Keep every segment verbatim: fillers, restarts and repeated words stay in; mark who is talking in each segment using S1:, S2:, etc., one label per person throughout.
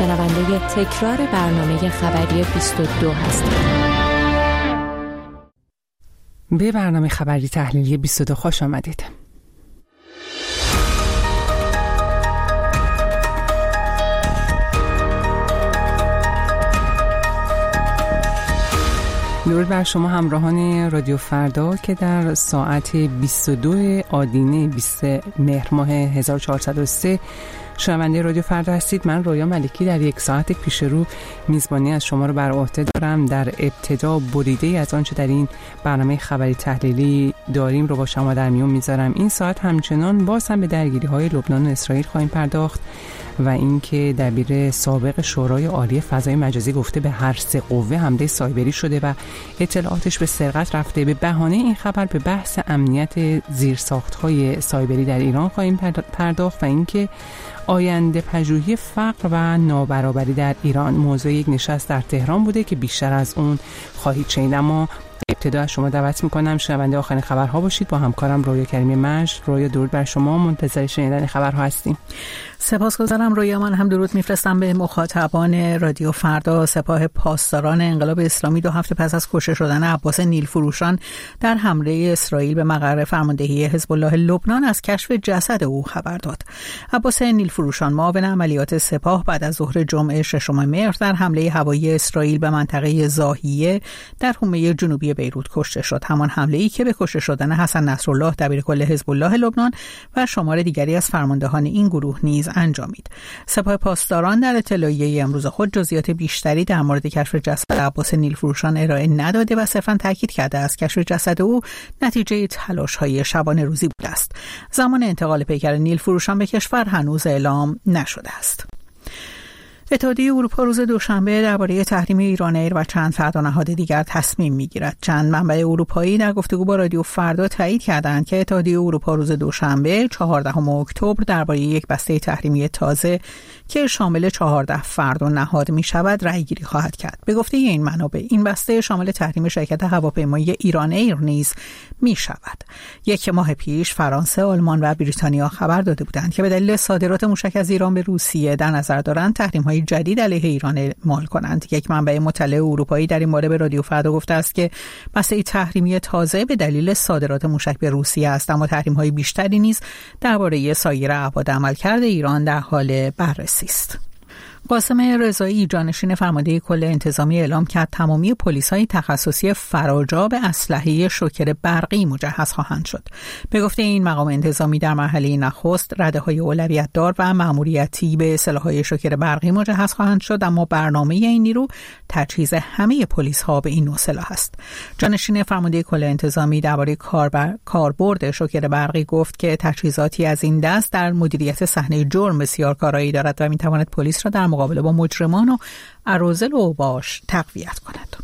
S1: شنونده تکرار برنامه خبری بیست و دو هستید.
S2: به برنامه خبری تحلیلی بیست و دو خوش آمدید. درود بر شما همراهان رادیو فردا که در ساعت بیست و دو آدینه بیست مهر ماه هزار و چهارصد و سه شنونده رادیو فردا هستید. من رویا ملکی در یک ساعت پیش رو میزبانی از شما رو بر عهده دارم. در ابتدا بریده از آنچه در این برنامه خبری تحلیلی داریم رو با شما در میون میذارم. این ساعت همچنان باز هم به درگیری های لبنان و اسرائیل خواهیم پرداخت و اینکه دبیر سابق شورای عالی فضای مجازی گفته به هر سه قوه حمله سایبری شده و اطلاعاتش به سرقت رفته. به بهانه این خبر به بحث امنیت زیرساخت‌های سایبری در ایران خواهیم پرداخت و اینکه آینده پژوهی فقر و نابرابری در ایران موضوع یک نشست در تهران بوده که بیشتر از اون خواهید شنید. اما ابتدا از شما دعوت میکنم شنونده آخرین خبرها باشید. با همکارم رویا کریمی مجد. رویا درود بر شما، منتظر شنیدن خبرها هستیم.
S3: سپاسگزارم رویا. من هم درود میفرستم به مخاطبان رادیو فردا. سپاه پاسداران انقلاب اسلامی دو هفته پس از کشته شدن عباس نیلفروشان در حمله اسرائیل به مقر فرماندهی حزب الله لبنان از کشف جسد او خبر داد. عباس نیلفروشان معاون عملیات سپاه بعد از ظهر جمعه ششم مهر در حمله هوایی اسرائیل به منطقه ضاحیه در حومه جنوبی بیروت کشته شد. همان حمله‌ای که به کشته شدن حسن نصرالله دبیرکل حزب الله لبنان و شمار دیگری از فرماندهان این گروه نیز انجامید. سپاه پاسداران در اطلاعیه امروز خود جزئیات بیشتری در مورد کشف جسد عباس نیلفروشان ارائه نداده و صرفاً تاکید کرده است کشف جسد او نتیجه تلاش‌های شبانه روزی بوده است. زمان انتقال پیکر نیلفروشان به کشور هنوز اعلام نشده است. اتحادیه اروپا روز دوشنبه درباره تحریم ایران ایر و چند فرد و نهاد دیگر تصمیم میگیرد. چند منبع اروپایی در گفتگو با رادیو فردا تایید کردند که اتحادیه اروپا روز دوشنبه چهاردهم اکتبر درباره یک بسته تحریمی تازه که شامل چهارده فرد و نهاد می شود رأی گیری خواهد کرد. به گفته این منابع این بسته شامل تحریم شرکت هواپیمایی ایران ایر نیز می شود. یک ماه پیش فرانسه، آلمان و بریتانیا خبر داده بودند که به دلیل صادرات موشک از ایران به روسیه در نظر دارند تحریم‌های جدید علیه ایران اعمال کنند. یک منبع مطلع اروپایی در این باره به رادیو فردا گفته است که بسته تحریمی تازه به دلیل صادرات موشک به روسیه است، اما تحریم‌های بیشتری نیز درباره سایر ابعاد عملکرد ایران در حال بررسی است. قاسم رضایی جانشین فرمانده کل انتظامی اعلام کرد تمامی پلیس‌های تخصصی فراجا به اسلحه شوکر برقی مجهز خواهند شد. به گفته این مقام انتظامی در مرحله نخست رده‌های اولویت دار و مأموریتی به سلاح‌های شوکر برقی مجهز خواهند شد، اما برنامه این نیرو تجهیز همه پلیس‌ها به این نوع سلاح است. جانشین فرمانده کل انتظامی درباره کاربر... کاربرد شوکر برقی گفت که تجهیزاتی از این دست در مدیریت صحنه جرم بسیار کارایی دارد و می‌تواند پلیس را در مقابله با مجرمان و اراذل و اوباش تقویت کند.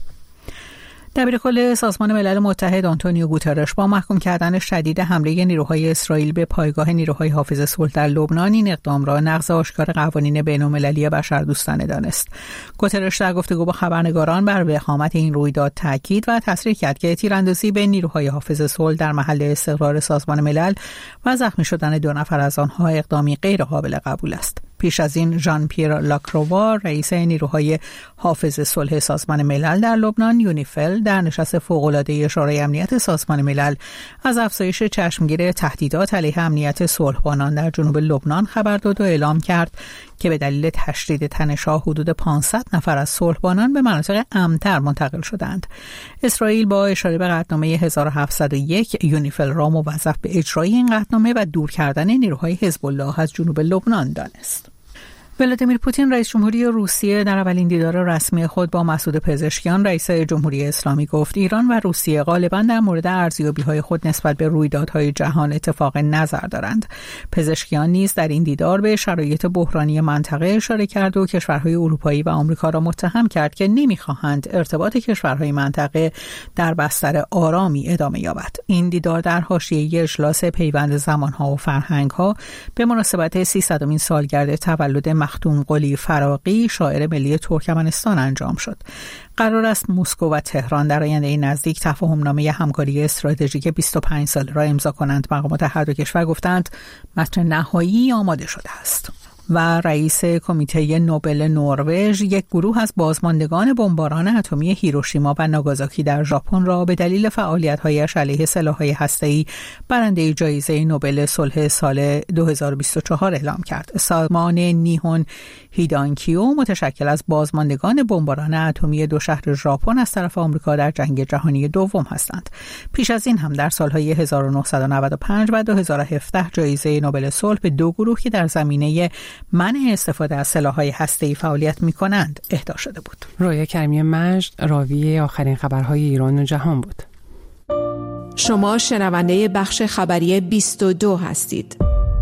S3: دبیرکل سازمان ملل متحد آنتونیو گوترش با محکوم کردن شدید حمله نیروهای اسرائیل به پایگاه نیروهای حافظ صلح در لبنان این اقدام را نقض آشکار قوانین بین‌المللی بشردوستانه دانست. گوترش در گفتگو با خبرنگاران بر وخامت این رویداد تاکید و تصریح کرد که تیراندازی به نیروهای حافظ صلح در محل استقرار سازمان ملل و زخمی شدن دو نفر از آنها اقدامی غیر قابل قبول است. پیش از این ژان پیر لاکرووا رئیس نیروهای حافظ صلح سازمان ملل در لبنان یونیفل در نشست فوق‌العاده شورای امنیت سازمان ملل از افزایش چشمگیر تهدیدات علیه امنیت صلحبانان در جنوب لبنان خبر داد و اعلام کرد که به دلیل تشدید تنش‌ها حدود پانصد نفر از صلحبانان به مناطق امن‌تر منتقل شدند. اسرائیل با اشاره به قطعنامه هزار و هفتصد و یک یونیفل را موظف به اجرای این قطعنامه و دور کردن نیروهای حزب الله از جنوب لبنان دانست. ولادیمیر پوتین رئیس جمهوری روسیه در اولین دیدار رسمی خود با مسعود پزشکیان رئیس جمهوری اسلامی گفت ایران و روسیه غالباً در مورد ارزیابی‌های خود نسبت به رویدادهای جهان اتفاق نظر دارند. پزشکیان نیز در این دیدار به شرایط بحرانی منطقه اشاره کرد و کشورهای اروپایی و آمریکا را متهم کرد که نمی‌خواهند ارتباط کشورهای منطقه در بستر آرامی ادامه یابد. این دیدار در حاشیه اجلاس پیوند زمان‌ها و فرهنگ‌ها به مناسبت سیصدمین سالگرد تولد مختوم قلی فراقی شاعر ملی ترکمنستان انجام شد. قرار است مسکو و تهران در آینده نزدیک تفاهم‌نامه همکاری استراتژیک بیست و پنج ساله را امضا کنند. مقامات هر دو کشور گفتند متن نهایی آماده شده است. و رئیس کمیته نوبل نروژ یک گروه از بازماندگان بمباران اتمی هیروشیما و ناگازاکی در ژاپن را به دلیل فعالیت‌هایش علیه سلاح‌های هسته‌ای برنده جایزه نوبل صلح سال دو هزار و بیست و چهار اعلام کرد. سازمان نیهون هیدانکیو متشکل از بازماندگان بمباران اتمی دو شهر ژاپن از طرف آمریکا در جنگ جهانی دوم هستند. پیش از این هم در سالهای هزار و نهصد و نود و پنج و دو هزار و هفده جایزه نوبل صلح به دو گروه که در زمینه منع استفاده از سلاح‌های هسته‌ای فعالیت می‌کنند اهدا شده بود.
S2: رویا کریمی مجد راوی آخرین خبرهای ایران و جهان بود.
S1: شما شنونده بخش خبری بیست و دو هستید.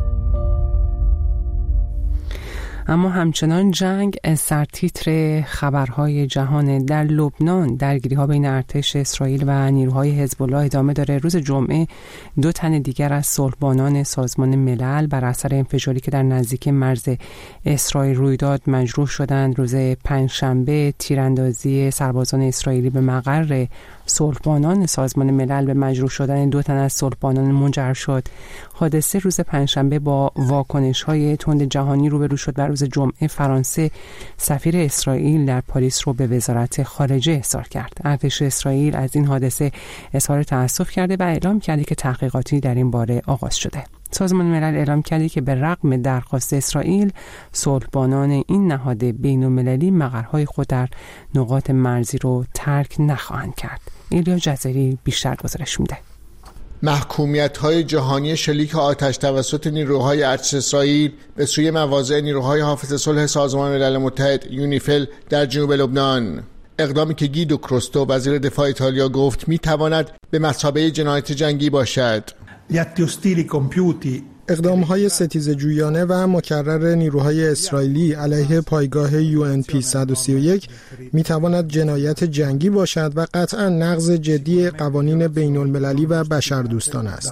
S2: اما همچنان جنگ سرتیتر خبرهای جهان. در لبنان درگیری‌ها بین ارتش اسرائیل و نیروهای حزب الله ادامه داره. روز جمعه دو تن دیگر از صلحبانان سازمان ملل بر اثر انفجاری که در نزدیکی مرز اسرائیل روی داد مجروح شدند. روز پنجشنبه تیراندازی سربازان اسرائیلی به مقر صلحبانان سازمان ملل به مجروح شدن دو تن از صلحبانان منجر شد. حادثه روز پنجشنبه با واکنش‌های تند جهانی روبرو شد و روز جمعه فرانسه سفیر اسرائیل در پاریس رو به وزارت خارجه احضار کرد. ارتش اسرائیل از این حادثه اظهار تأسف کرده و اعلام کرده که تحقیقاتی در این باره آغاز شده. سازمان ملل اعلام کرده که به رغم درخواست اسرائیل صلحبانان این نهاد بین‌المللی مقرهای خود در نقاط مرزی رو ترک نخواهند کرد. ایلیا جزیری بیشتر گزارش میده.
S4: محکومیت‌های جهانی شلیک آتش توسط نیروهای ارتش اسرائیل به سوی مواضع نیروهای حافظ صلح سازمان ملل متحد یونیفیل در جنوب لبنان، اقدامی که گیدو کروستو وزیر دفاع ایتالیا گفت می‌تواند به مثابه جنایت جنگی باشد.
S5: اقدام‌های ستیزجویانه و مکرر نیروهای اسرائیلی علیه پایگاه یو ان پی صد و سی و یک می‌تواند جنایت جنگی باشد و قطعاً نقض جدی قوانین بین‌المللی و بشردوستانه است.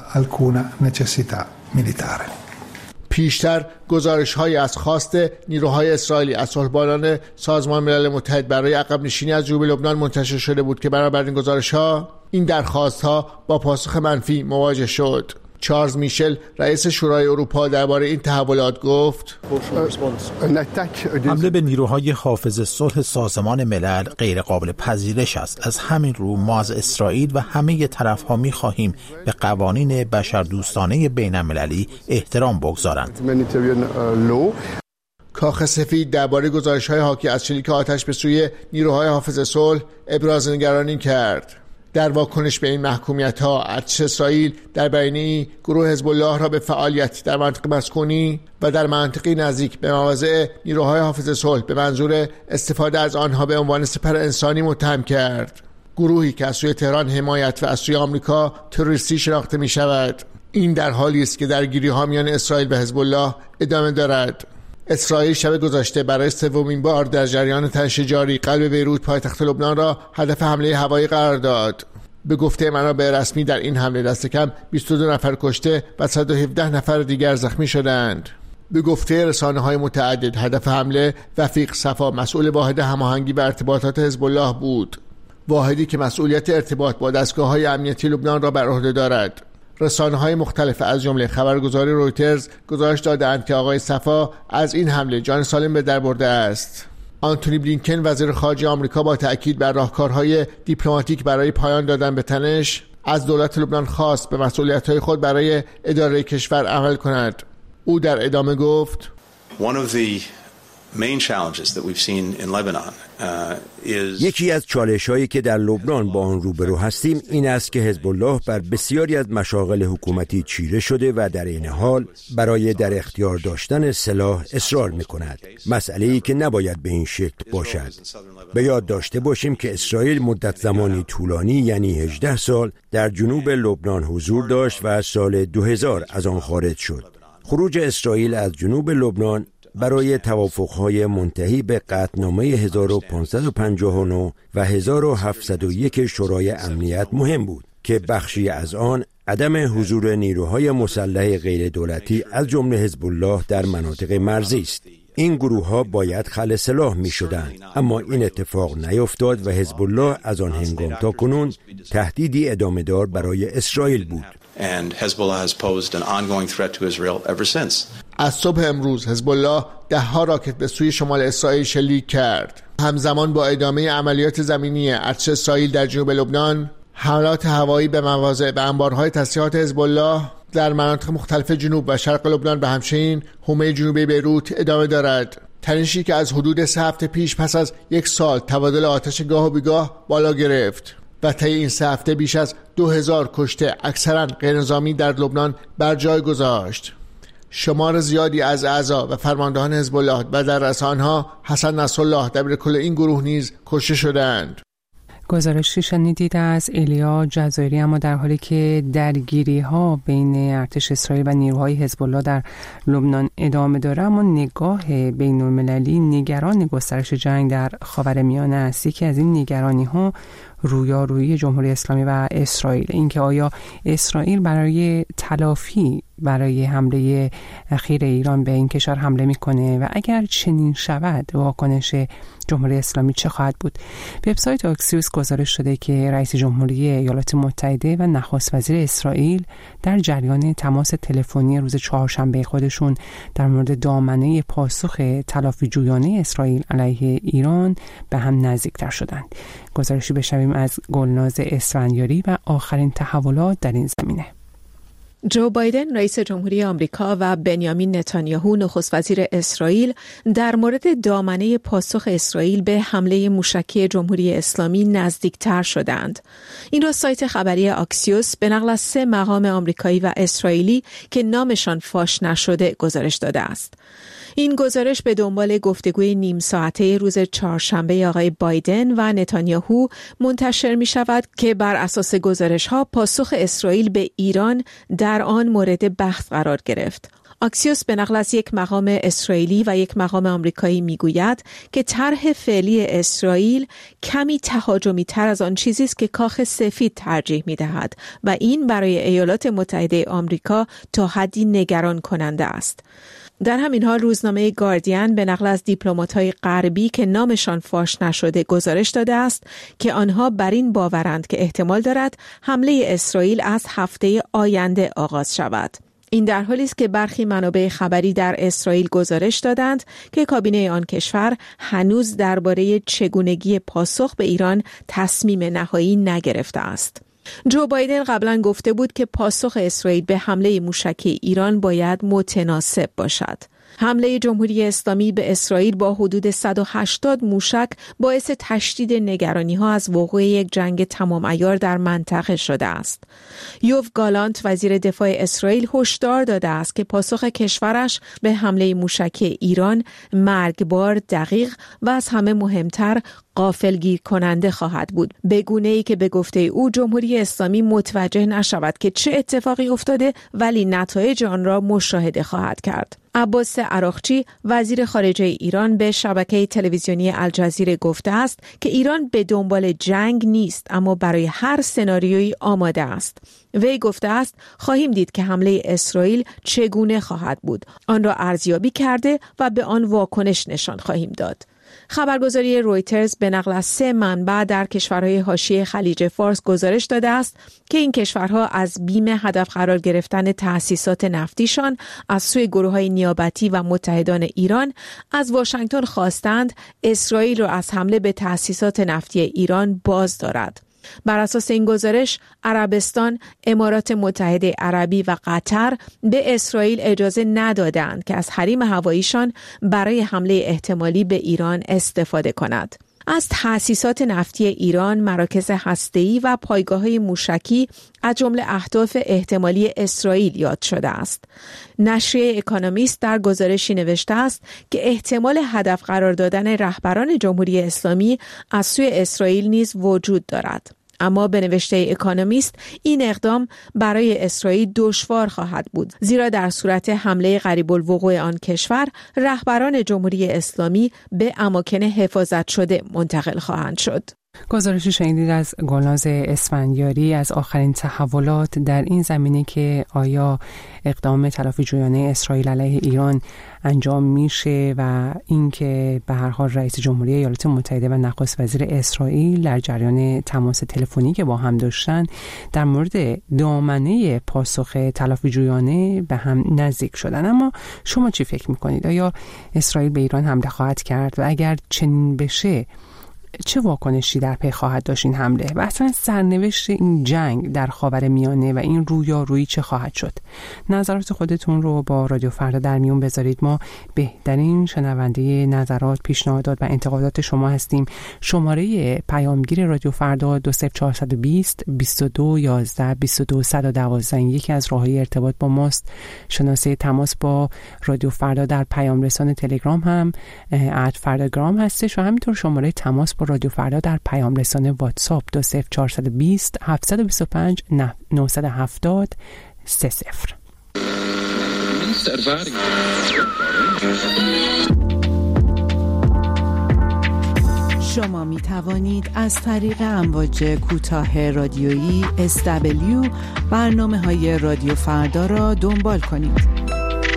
S4: پیشتر گزارش‌هایی از خواست نیروهای اسرائیلی از صلحبانان سازمان ملل متحد برای عقب نشینی از جنوب لبنان منتشر شده بود که بنابر این گزارش‌ها این درخواست‌ها با پاسخ منفی مواجه شد. چارلز میشل رئیس شورای اروپا درباره این تحولات گفت:
S6: حمله به نیروهای حافظ صلح سازمان ملل غیر قابل پذیرش است. از همین رو ما از اسرائیل و همه طرف‌ها می‌خواهیم به قوانین بشردوستانه بین‌المللی احترام بگذارند.
S4: کاخ سفید درباره گزارش‌های حاکی از شلیک آتش به سوی نیروهای حافظ صلح ابراز نگرانی کرد. در واکنش به این محکومیت‌ها ارتش اسرائیل در بیانیه‌ای گروه حزب الله را به فعالیت در منطقه مسکونی و در منطقه نزدیک به مواضع نیروهای حافظ صلح به منظور استفاده از آنها به عنوان سپر انسانی متهم کرد. گروهی که از سوی تهران حمایت و از سوی آمریکا تروریستی شناخته می‌شود. این در حالی است که درگیری‌ها میان اسرائیل و حزب الله ادامه دارد. اسرائیل شب گذشته برای سومین بار در جریان تنش جاری قلب بیروت پایتخت لبنان را هدف حمله هوایی قرار داد. به گفته منابع رسمی در این حمله دست کم بیست و دو نفر کشته و صد و هفده نفر دیگر زخمی شدند. به گفته رسانه‌های متعدد هدف حمله وفیق صفا مسئول واحد هماهنگی و ارتباطات حزب الله بود، واحدی که مسئولیت ارتباط با دستگاه‌های امنیتی لبنان را بر عهده دارد. رسانه‌های مختلف از جمله خبرگزاری رویترز گزارش دادند که آقای صفا از این حمله جان سالم به در برده است. آنتونی بلینکن وزیر خارجه آمریکا با تأکید بر راهکارهای دیپلماتیک برای پایان دادن به تنش از دولت لبنان خواست به مسئولیت‌های خود برای اداره کشور عمل کند. او در ادامه گفت:
S7: One of the main challenges that we've seen in Lebanon uh, is
S8: یکی از چالش‌هایی که در لبنان با آن روبرو هستیم این است که حزب الله بر بسیاری از مشاغل حکومتی چیره شده و در این حال برای در اختیار داشتن سلاح اصرار می‌کند. مسئله‌ای که نباید به این شکل باشد. به یاد داشته باشیم که اسرائیل مدت زمانی طولانی یعنی هجده سال در جنوب لبنان حضور داشت و از سال دو هزار از آن خارج شد. خروج اسرائیل از جنوب لبنان برای توافق‌های منتهی به قطعنامه هزار و پانصد و پنجاه و نه و هزار و هفتصد و یک شورای امنیت مهم بود که بخشی از آن عدم حضور نیروهای مسلح غیر دولتی از جمله حزب الله در مناطق مرزی است. این گروه‌ها باید خلع سلاح می‌شدند، اما این اتفاق نیفتاد و حزب الله از آن هنگام تا کنون تهدیدی ادامه‌دار برای اسرائیل بود.
S7: and Hezbollah has posed an ongoing threat to Israel ever since.
S4: از صبح امروز حزب الله ده ها راکت به سوی شمال اسرائیل شلیک کرد. همزمان با ادامه عملیات زمینی ارتش اسرائیل در جنوب لبنان، حملات هوایی به مواضع و انبارهای تسلیحات حزب الله در مناطق مختلف جنوب و شرق لبنان و همچنین حومه جنوبی بیروت ادامه دارد. تنشی که از حدود سه هفته پیش پس از یک سال تبادل آتش گاه و بیگاه بالا گرفت و طی این سه هفته بیش از دو هزار کشته اکثرا غیرنظامی در لبنان بر جای گذاشت. شمار زیادی از اعضا و فرماندهان حزب الله و در رأس آنها حسن نصرالله دبیرکل این گروه نیز کشته شدند.
S2: گزارشی شنیدید از ایلیا جزایری. اما در حالی که درگیری ها بین ارتش اسرائیل و نیروهای حزب الله در لبنان ادامه داره، اما نگاه بین المللی نگران گسترش جنگ در خاورمیانه است. یکی از این نگرانی ها رویارویی جمهوری اسلامی و اسرائیل، اینکه آیا اسرائیل برای تلافی برای حمله اخیر ایران به این کشور حمله میکنه و اگر چنین شود واکنش جمهوری اسلامی چه خواهد بود؟ وبسایت آکسیوس گزارش شده که رئیس جمهوری ایالات متحده و نخست وزیر اسرائیل در جریان تماس تلفنی روز چهارشنبه خودشون در مورد دامنه پاسخ تلافی جویانه اسرائیل علیه ایران به هم نزدیکتر شدند. گزارشی بشنویم از گلناز اسفندیاری و آخرین تحولات در این زمینه.
S1: جو بایدن رئیس جمهوری آمریکا و بنیامین نتانیاهو نخست وزیر اسرائیل در مورد دامنه پاسخ اسرائیل به حمله موشکی جمهوری اسلامی نزدیکتر شدند. این را سایت خبری آکسیوس به نقل از سه مقام آمریکایی و اسرائیلی که نامشان فاش نشده گزارش داده است. این گزارش به دنبال گفتگوی نیم ساعته روز چهارشنبه آقای بایدن و نتانیاهو منتشر می شود که بر اساس گزارش ها پاسخ اسرائیل به ایران در آن مورد بحث قرار گرفت. آکسیوس به نقل از یک مقام اسرائیلی و یک مقام آمریکایی میگوید که طرح فعلی اسرائیل کمی تهاجمی تر از آن چیزی است که کاخ سفید ترجیح می‌دهد و این برای ایالات متحده آمریکا تا حدی نگران کننده است. در همین حال روزنامه گاردین به نقل از دیپلمات‌های غربی که نامشان فاش نشده گزارش داده است که آنها بر این باورند که احتمال دارد حمله اسرائیل از هفته آینده آغاز شود. این در حالی است که برخی منابع خبری در اسرائیل گزارش دادند که کابینه آن کشور هنوز درباره چگونگی پاسخ به ایران تصمیم نهایی نگرفته است. جو بایدن قبلا گفته بود که پاسخ اسرائیل به حمله موشکی ایران باید متناسب باشد. حمله جمهوری اسلامی به اسرائیل با حدود صد و هشتاد موشک باعث تشدید نگرانی‌ها از وقوع یک جنگ تمام عیار در منطقه شده است. یوف گالانت وزیر دفاع اسرائیل هشدار داده است که پاسخ کشورش به حمله موشکی ایران مرگبار، دقیق و از همه مهمتر غافلگیر کننده خواهد بود، به گونه‌ای که به گفته او جمهوری اسلامی متوجه نشود که چه اتفاقی افتاده ولی نتایج آن را مشاهده خواهد کرد. عباس عراقچی وزیر خارجه ایران به شبکه تلویزیونی الجزیره گفته است که ایران به دنبال جنگ نیست اما برای هر سناریویی آماده است. وی گفته است خواهیم دید که حمله اسرائیل چگونه خواهد بود. آن را ارزیابی کرده و به آن واکنش نشان خواهیم داد. خبرگزاری رویترز به نقل از سه منبع در کشورهای حاشیه خلیج فارس گزارش داده است که این کشورها از بیم هدف قرار گرفتن تأسیسات نفتیشان از سوی گروه‌های نیابتی و متحدان ایران از واشنگتن خواستند اسرائیل را از حمله به تأسیسات نفتی ایران باز دارد. بر اساس این گزارش عربستان، امارات متحده عربی و قطر به اسرائیل اجازه ندادند که از حریم هواییشان برای حمله احتمالی به ایران استفاده کند. از تأسیسات نفتی ایران، مراکز هسته‌ای و پایگاه‌های موشکی از جمله اهداف احتمالی اسرائیل یاد شده است. نشریه اکونومیست در گزارشی نوشته است که احتمال هدف قرار دادن رهبران جمهوری اسلامی از سوی اسرائیل نیز وجود دارد. اما به نوشته اکونومیست این اقدام برای اسرائیل دشوار خواهد بود، زیرا در صورت حمله قریب الوقوع آن کشور رهبران جمهوری اسلامی به اماکن حفاظت شده منتقل خواهند شد.
S2: گزارشی شنیدید از گلناز اسفندیاری از آخرین تحولات در این زمینه که آیا اقدام تلافی جویانه اسرائیل علیه ایران انجام میشه و اینکه به هر حال رئیس جمهوری ایالات متحده و نخست وزیر اسرائیل در جریان تماس تلفنی که با هم داشتن در مورد دامنه پاسخ تلافی جویانه به هم نزدیک شدن. اما شما چی فکر میکنید؟ آیا اسرائیل به ایران حمله خواهد کرد و اگر چنین بشه چه واکنشی در پی خواهد داشت این حمله و اصلا سرنوشت این جنگ در خاورمیانه و این رویارویی چه خواهد شد؟ نظرات خودتون رو با رادیو فردا در میون بذارید. ما بهترین شنونده نظرات، پیشنهادات و انتقادات شما هستیم. شماره پیامگیر رادیو فردا دو صفر چهارصد و بیست بیست و دو یازده بیست و دو صد و دوازده یکی از راههای ارتباط با ماست. شناسه تماس با رادیو فردا در پیام رسان تلگرام هم ات فرداگرام هستش و همینطور شماره تماس با رادیو فردا در پیام رسان واتساپ دو صفر چهارصد و بیست هفتصد و بیست و پنج نهصد و هفتاد سه صفر.
S9: شما می توانید از طریق امواج کوتاه رادیویی اس دبلیو برنامه های رادیو فردا را دنبال کنید.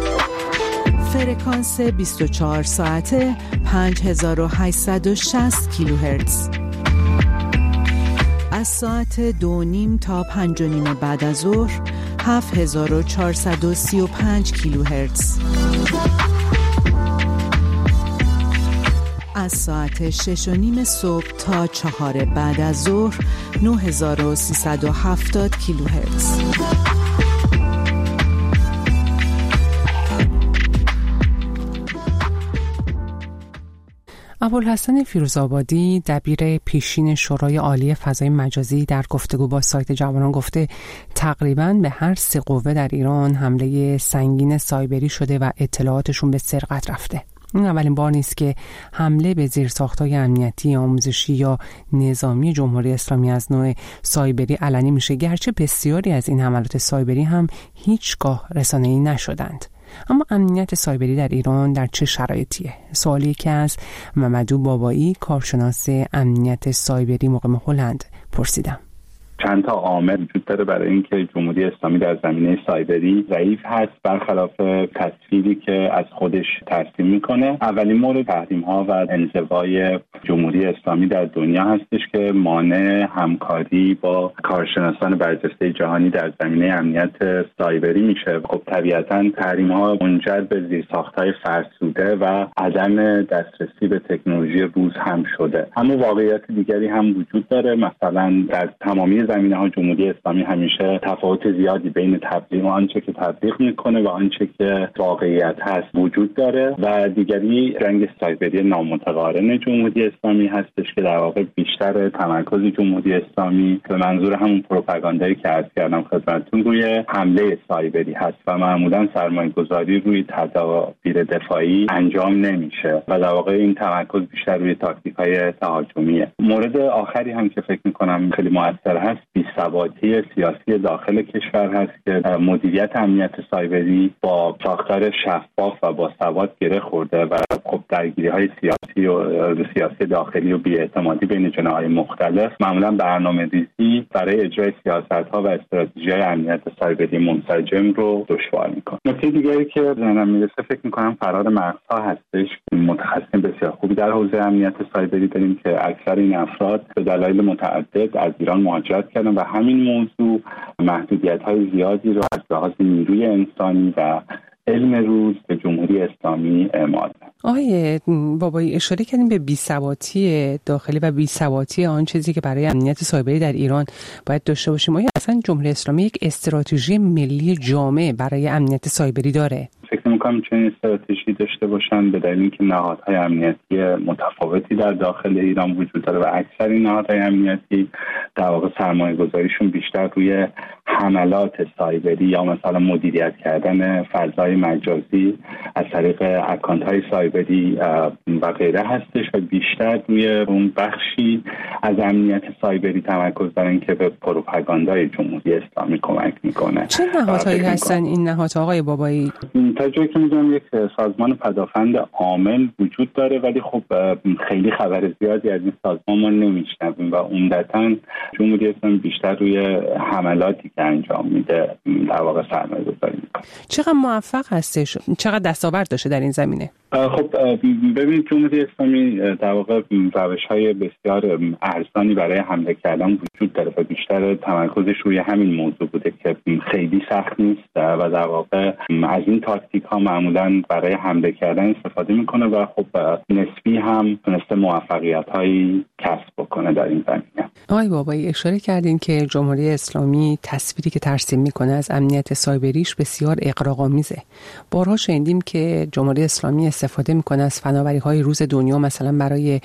S9: فرکانس بیست و چهار ساعته پنج هزار و هشتصد و شصت کیلوهرتز. از ساعت دو نیم تا پنج و نیم بعد از ظهر هفت هزار و چهارصد و سی و پنج کیلوهرتز. از ساعت شش و نیم صبح تا چهار بعد از ظهر نه هزار و سیصد و هفتاد کیلوهرتز.
S2: ابوالحسن فیروزآبادی دبیر پیشین شورای عالی فضای مجازی در گفتگو با سایت جوانان گفته تقریباً به هر سه قوه در ایران حمله سنگین سایبری شده و اطلاعاتشون به سرقت رفته. این اولین بار نیست که حمله به زیرساخت‌های امنیتی، آموزشی یا نظامی جمهوری اسلامی از نوع سایبری علنی میشه، گرچه بسیاری از این حملات سایبری هم هیچگاه رسانه‌ای نشدند. اما امنیت سایبری در ایران در چه شرایطیه؟ سوالی که از ممدو بابایی، کارشناس امنیت سایبری مقیم هلند پرسیدم.
S10: چند تا عامل وجود داره برای اینکه جمهوری اسلامی در زمینه سایبری ضعیف هست برخلاف تصویری که از خودش ترسیم میکنه. اولین مورد تحریم‌ها و انزوای جمهوری اسلامی در دنیا هستش که مانع همکاری با کارشناسان برجسته جهانی در زمینه امنیت سایبری میشه. خب طبیعتاً تحریم‌ها منجر به زیرساخت‌های فرسوده و عدم دسترسی به تکنولوژی روز هم شده. اما واقعیت دیگری هم وجود داره. مثلا در تمامی زمینه‌ها جمهوری اسلامی همیشه تفاوت زیادی بین تبلیغ و آنچه که تبلیغ میکنه و آنچه که واقعیت هست وجود داره و دیگری جنگ سایبری نامتقارن جمهوری اسلامی هستش که در واقع بیشتر تمرکز جمهوری اسلامی به منظور همون پروپاگاندایی که عرض کردم خدمتتون روی حمله سایبری هست و معمولا سرمایه‌گذاری روی تدابیر دفاعی انجام نمیشه و در واقع این تمرکز بیشتر روی تاکتیک‌های تهاجمیه. مورد آخری هم که فکر می‌کنم خیلی مؤثر هست بی‌ثباتی سیاسی داخل کشور هست که مدیریت امنیت سایبری با ساختار شفاف و با ثبات گره خورده و خب درگیری‌های سیاسی و سیاسی داخلی و بی‌اعتمادی بین جناح‌های مختلف معمولاً برنامه‌ریزی برای اجرای سیاست‌ها و استراتژی‌های امنیت سایبری منسجم رو دشوار می‌کنه. نکته دیگری که ذهنم میرسه فکر می‌کنم فرار مرزها هستش. متخصصین بسیار خوبی در حوزه امنیت سایبری داریم که اکثر این افراد به دلایل متعدد از ایران مهاجرت کردن و همین موضوع محدودیت‌های زیادی رو از لحاظ نیروی انسانی و علم روز به جمهوری اسلامی اعمال.
S2: آقای بابایی اشاره کردیم به بی‌ثباتی داخلی و بی‌ثباتی آن چیزی که برای امنیت سایبری در ایران باید داشته باشیم. آیا اصلا جمهوری اسلامی یک استراتژی ملی جامع برای امنیت سایبری داره؟
S10: فکر می‌کنم چنین استراتژی داشته باشن به دلیل اینکه نهادهای امنیتی متفاوتی در داخل ایران وجود داره و اکثر این نهادهای امنیتی در واقع سرمایه‌گذاریشون بیشتر روی حملات سایبری یا مثلا مدیریت کردن فضای مجازی از طریق اکانت‌های سایبری و غیره هستش و بیشتر روی اون بخشی از امنیت سایبری تمرکز دارن که به پروپاگاندای جمهوری اسلامی کمک میکنه.
S2: چه نهادهایی هستن این نهادها آقای بابایی؟
S10: تا جایی فکر می‌کنم یک سازمان پدافند عامل وجود داره، ولی خب خیلی خبر زیادی از این سازمان ما نمیشنویم و عمدتاً جمهوری اسلامی بیشتر روی حملاتی که انجام میده در واقع سرمایه‌گذاری میکنه.
S2: چقدر موفق هستش؟ چقدر دستاورد داشته در این زمینه؟
S10: خب ببینید جمهوری اسلامی در واقع روش‌های بسیار ارزانی برای حمله کردن وجود داره و بیشتر تمرکزش روی همین موضوع بوده که خیلی سخت نیست و در واقع از این تاکتیک ها معمولاً برای حمله کردن استفاده میکنه و خب نسبی هم تونسته موفقیت هایی کسب بکنه در این زمینه.
S2: آقای بابایی اشاره کردین که جمهوری اسلامی تصویری که ترسیم میکنه از امنیت سایبریش بسیار اغراق‌آمیزه. بارها شنیدیم که جمهوری اسلامی استفاده میکنه از فناوری‌های روز دنیا، مثلا برای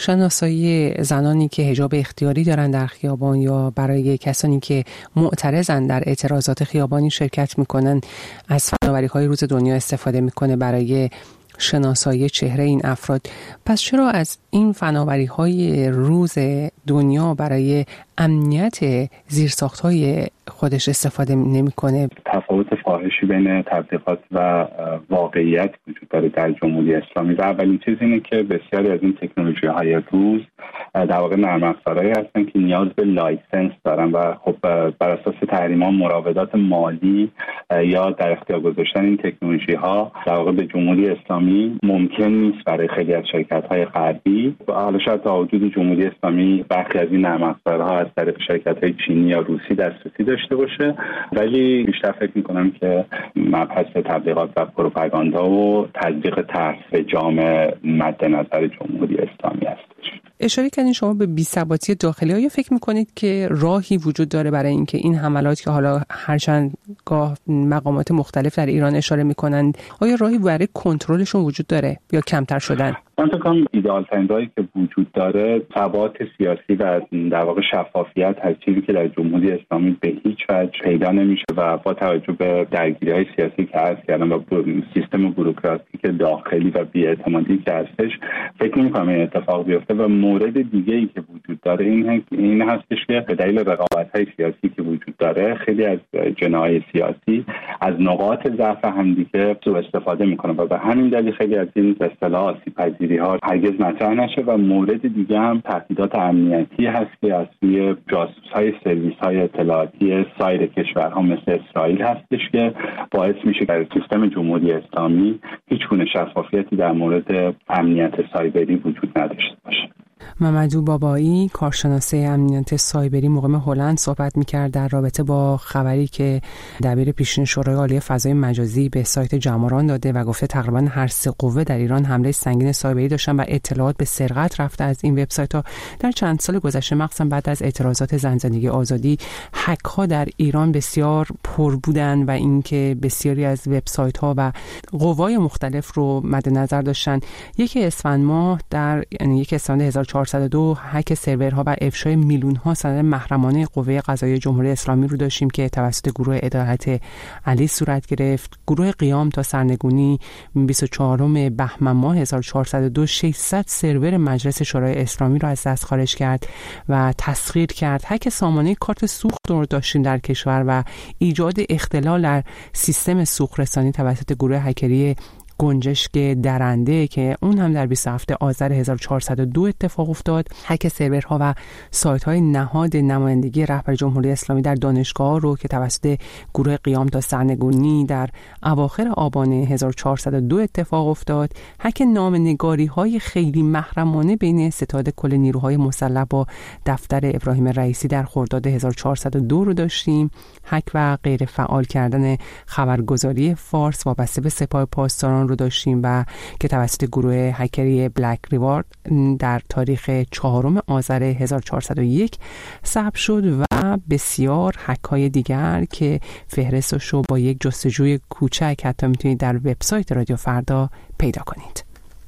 S2: شناسایی زنانی که حجاب اختیاری دارن در خیابان یا برای کسانی که معترضن در اعتراضات خیابانی شرکت میکنن از فناوری‌های روز دنیا استفاده میکنه برای شناسایی چهره این افراد. پس چرا از این فناوری‌های روز دنیا برای امنیت زیرساخت‌های خودش استفاده نمی‌کنه؟
S10: تفاوت فاحشی بین تبلیغات و واقعیت وجود داره در جمهوری اسلامی و اولین چیز اینه که بسیاری از این تکنولوژی‌های روز در واقع نرم افزارهایی هستن که نیاز به لایسنس دارن و خب بر اساس تحریم‌ها مراودات مالی یا در اختیار گذاشتن این تکنولوژی‌ها در واقع به جمهوری اسلامی ممکن نیست برای خیلی از شرکت‌های غربی. حالا شاید تا وجود جمهوری اسلامی برخی از این نرم افزارها از طریق شرکت‌های چینی یا روسی دسترسی داشته باشه، ولی بیشتر فکر می‌کنم که مبحث تبلیغات و پروپاگاندا و تزریق ترس به جامعه مد نظر جمهوری اسلامی هستش.
S2: اشاره کردین شما به بی‌ثباتی داخلی. آیا فکر میکنید که راهی وجود داره برای اینکه این حملات که حالا هر چند گاه مقامات مختلف در ایران اشاره میکنند، آیا راهی برای کنترلشون وجود داره یا کمتر شدن؟
S10: من فکر کنم ایدئال ترین راهی که وجود داره ثبات سیاسی و در واقع شفافیت هست، چیزی که در جمهوری اسلامی به هیچ وجه پیدا نمیشه و با توجه به درگیری‌های سیاسی که هست کردن و سیستم بوروکراتیک داخلی و بی‌اعتمادی که هستش، فکر نمی‌کنم این اتفاق بیفته. و مورد دیگه‌ای که وجود داره این این هستش که به دلیل رقابت‌های سیاسی که وجود داره خیلی از جناح‌های سیاسی از نقاط ضعف همدیگه سوء استفاده می‌کنن و به همین دلیل خیلی از این به اصطلاح آسیب‌پذیری ها هرگز مطرح نشه. و مورد دیگه هم تهدیدات امنیتی هست که از سوی جاسوس‌های سرویس‌های اطلاعاتی سایر کشورها مثل اسرائیل هستش که باعث میشه در سیستم جمهوری اسلامی هیچگونه شفافیتی در مورد امنیت سایبری وجود نداشته باشه.
S2: ممدو بابایی، کارشناس امنیت سایبری مقیم هلند، صحبت می‌کرد در رابطه با خبری که دبیر پیشین شورای عالی فضای مجازی به سایت جماران داده و گفته تقریباً هر سه قوه در ایران حمله سنگین سایبری داشتن و اطلاعات به سرقت رفته از این وبسایت‌ها. در چند سال گذشته مخصوصاً بعد از اعتراضات زن زندگی آزادی، هک‌ها در ایران بسیار پر بودن و اینکه بسیاری از وبسایت‌ها و قوای مختلف رو مد نظر داشتن. یکی اسفند ماه در یعنی یک اسفند هزار و چهارصد و دو هک سرورها و افشای میلیون‌ها سند محرمانه قوه قضاییه جمهوری اسلامی رو داشتیم که توسط گروه عدالت علی صورت گرفت. گروه قیام تا سرنگونی بیست و چهارم بهمن ماه هزار و چهارصد و دو ششصد سرور مجلس شورای اسلامی رو از دست خارج کرد و تسخیر کرد. هک سامانه کارت سوخت رو داشتیم در کشور و ایجاد اختلال در سیستم سوخت رسانی توسط گروه هکری گنجشک درنده که اون هم در بیست و هفتم آذر هزار و چهارصد و دو اتفاق افتاد. هک سرورها و سایت‌های نهاد نمایندگی رهبر جمهوری اسلامی در دانشگاه رو که توسط گروه قیام تا سرنگونی در اواخر آبان هزار و چهارصد و دو اتفاق افتاد. هک نامه‌نگاری‌های خیلی محرمانه بین ستاد کل نیروهای مسلح با دفتر ابراهیم رئیسی در خرداد هزار و چهارصد و دو رو داشتیم. هک و غیر فعال کردن خبرگزاری فارس وابسته به سپاه پاسداران رو داشتیم و که توسط گروه هکری بلک ریوارد در تاریخ چهارم آذر هزار و چهارصد و یک ثبت شد و بسیار هک‌های دیگر که فهرستش رو با یک جستجوی کوچک حتی میتونید در وبسایت رادیو فردا پیدا کنید.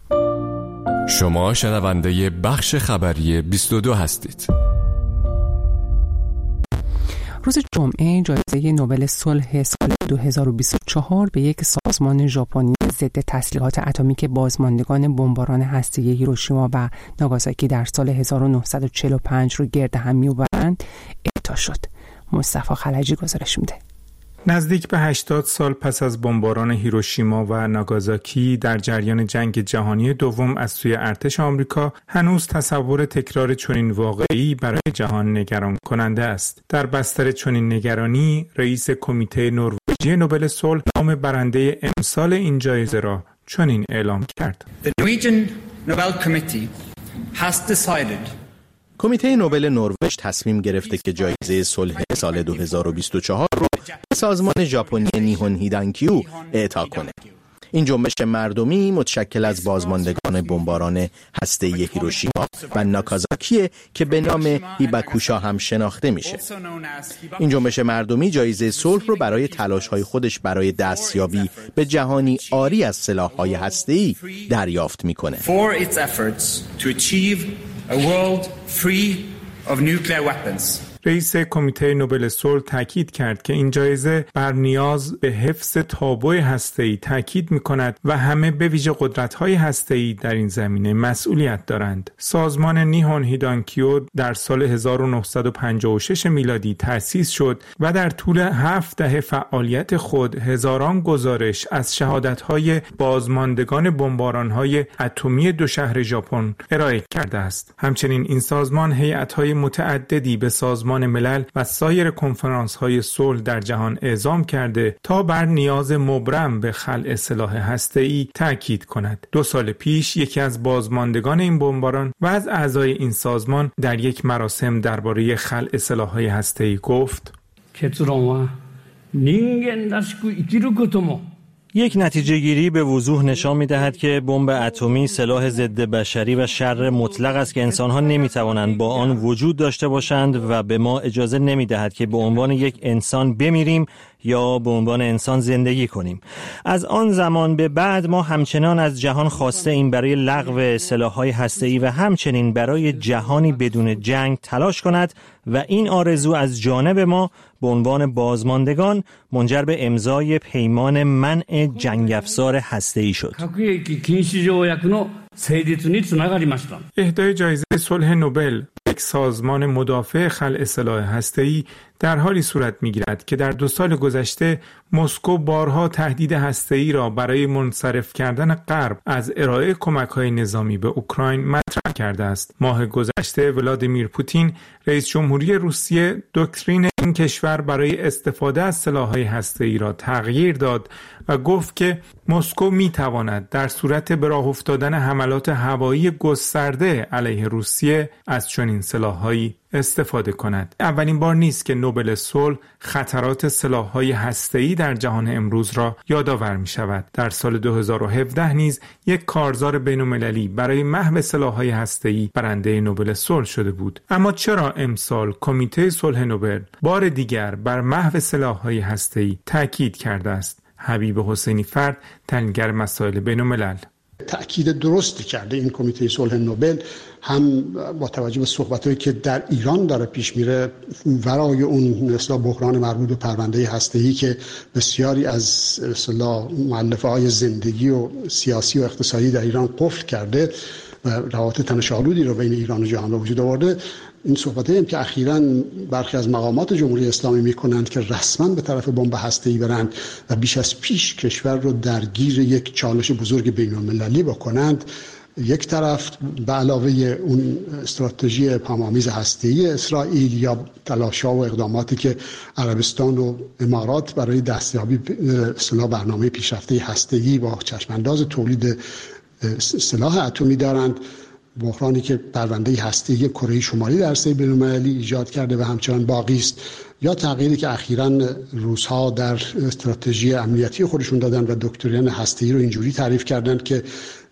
S11: شما شنونده بخش خبری بیست و دو هستید.
S2: روز جمعه جایزه نوبل صلح سال دو هزار و بیست و چهار به یک سازمان ژاپنی ضد تسلیحات اتمیک بازماندگان بمباران هسته‌ای هیروشیما و ناگازاکی در سال هزار و نهصد و چهل و پنج رو گرد هم می‌آورند اعطا شد. مصطفی خلجی گزارش میده.
S12: نزدیک به هشتاد سال پس از بمباران هیروشیما و ناگازاکی در جریان جنگ جهانی دوم از سوی ارتش آمریکا، هنوز تصور تکرار چنین واقعی برای جهان نگران کننده است. در بستر چنین نگرانی، رئیس کمیته نروژی نوبل صلح نام برنده امسال این جایزه را چنین اعلام کرد.
S13: The Norwegian Nobel Committee has decided
S14: کمیته نوبل نروژ تصمیم گرفته که جایزه صلح سال دو هزار و بیست و چهار رو به سازمان ژاپنی نیهون هیدانکیو اعطا کنه. این جنبش مردمی متشکل از بازماندگان بمباران هسته‌ای هیروشیما و ناکازاکی که به نام هیباکوشا هم شناخته میشه. این جنبش مردمی جایزه صلح رو برای تلاش‌های خودش برای دستیابی به جهانی عاری از سلاح‌های هسته‌ای دریافت میکنه.
S13: A world free of nuclear weapons.
S12: رئیس کمیته نوبل صلح تاکید کرد که این جایزه بر نیاز به حفظ تابوی هسته‌ای تاکید می‌کند و همه به ویژه قدرت‌های هسته‌ای در این زمینه مسئولیت دارند. سازمان نیهون هیدانکیو در سال هزار و نهصد و پنجاه و شش میلادی تأسیس شد و در طول هفت دهه فعالیت خود هزاران گزارش از شهادت‌های بازماندگان بمباران‌های اتمی دو شهر ژاپن ارائه کرده است. همچنین این سازمان هیئت‌های متعددی به سازمان ملل و سایر کنفرانس‌های صلح در جهان اعزام کرده تا بر نیاز مبرم به خلع سلاح هسته‌ای تأکید کند. دو سال پیش یکی از بازماندگان این بمباران و از اعضای این سازمان در یک مراسم درباره خلع سلاح‌های هسته‌ای گفت:
S15: یک نتیجه گیری به وضوح نشان می دهد که بمب اتمی سلاح ضد بشری و شر مطلق است که انسان‌ها نمی توانند با آن وجود داشته باشند و به ما اجازه نمی دهد که به عنوان یک انسان بمیریم یا به عنوان انسان زندگی کنیم. از آن زمان به بعد ما همچنان از جهان خواسته ایم برای لغو سلاح‌های هسته‌ای و همچنین برای جهانی بدون جنگ تلاش کند و این آرزو از جانب ما به عنوان بازماندگان منجر به امضای پیمان منع جنگ افزار هسته‌ای شد.
S12: اهدای جایزه صلح نوبل یک سازمان مدافع خلع سلاح هسته‌ای در حالی صورت می‌گیرد که در دو سال گذشته مسکو بارها تهدید هسته‌ای را برای منصرف کردن غرب از ارائه کمک‌های نظامی به اوکراین مطرح کرده است. ماه گذشته ولادیمیر پوتین رئیس جمهوری روسیه دکترین این کشور برای استفاده از سلاح‌های هسته‌ای را تغییر داد و گفت که مسکو می‌تواند در صورت به راه افتادن حملات هوایی گسترده علیه روسیه از چنین سلاح‌هایی استفاده کند. اولین بار نیست که نوبل صلح خطرات سلاح‌های هسته‌ای در جهان امروز را یادآور می‌شود. در سال دو هزار و هفده نیز یک کارزار بین‌المللی برای محو سلاح‌های هسته‌ای برنده نوبل صلح شده بود. اما چرا امسال کمیته صلح نوبل بار دیگر بر محو سلاح‌های هسته‌ای تاکید کرده است؟ حبیب حسینی فرد، تحلیلگر مسائل بین‌الملل:
S16: تأکید درستی کرده این کمیته صلح نوبل، هم با توجه به صحبت‌هایی که در ایران داره پیش میره ورای اون اصطلاح بحران مربوط به پرونده هسته‌ای که بسیاری از اصطلاح مؤلفه‌های زندگی و سیاسی و اقتصادی در ایران قفل کرده و روابط تنش‌آلودی رو بین ایران و جهان به وجود آورده. این صحبت‌هایی هم که اخیراً برخی از مقامات جمهوری اسلامی می‌کنند که رسما به طرف بمب هسته‌ای برند و بیش از پیش کشور رو درگیر یک چالش بزرگ بین‌المللی بکنند، یک طرف به علاوه اون استراتژی پام‌آمیز هسته‌ای اسرائیل یا تلاش‌ها و اقداماتی که عربستان و امارات برای دستیابی به اصطلاح برنامه پیشرفته هسته‌ای با چشم‌انداز تولید سلاح اتمی دارند، بحرانی که پرونده هسته‌ای کره شمالی در سطح بین‌المللی ایجاد کرده و همچنان باقی است، یا تغییری که اخیراً روس‌ها در استراتژی امنیتی خودشون دادن و دکترین هسته‌ای رو اینجوری تعریف کردند که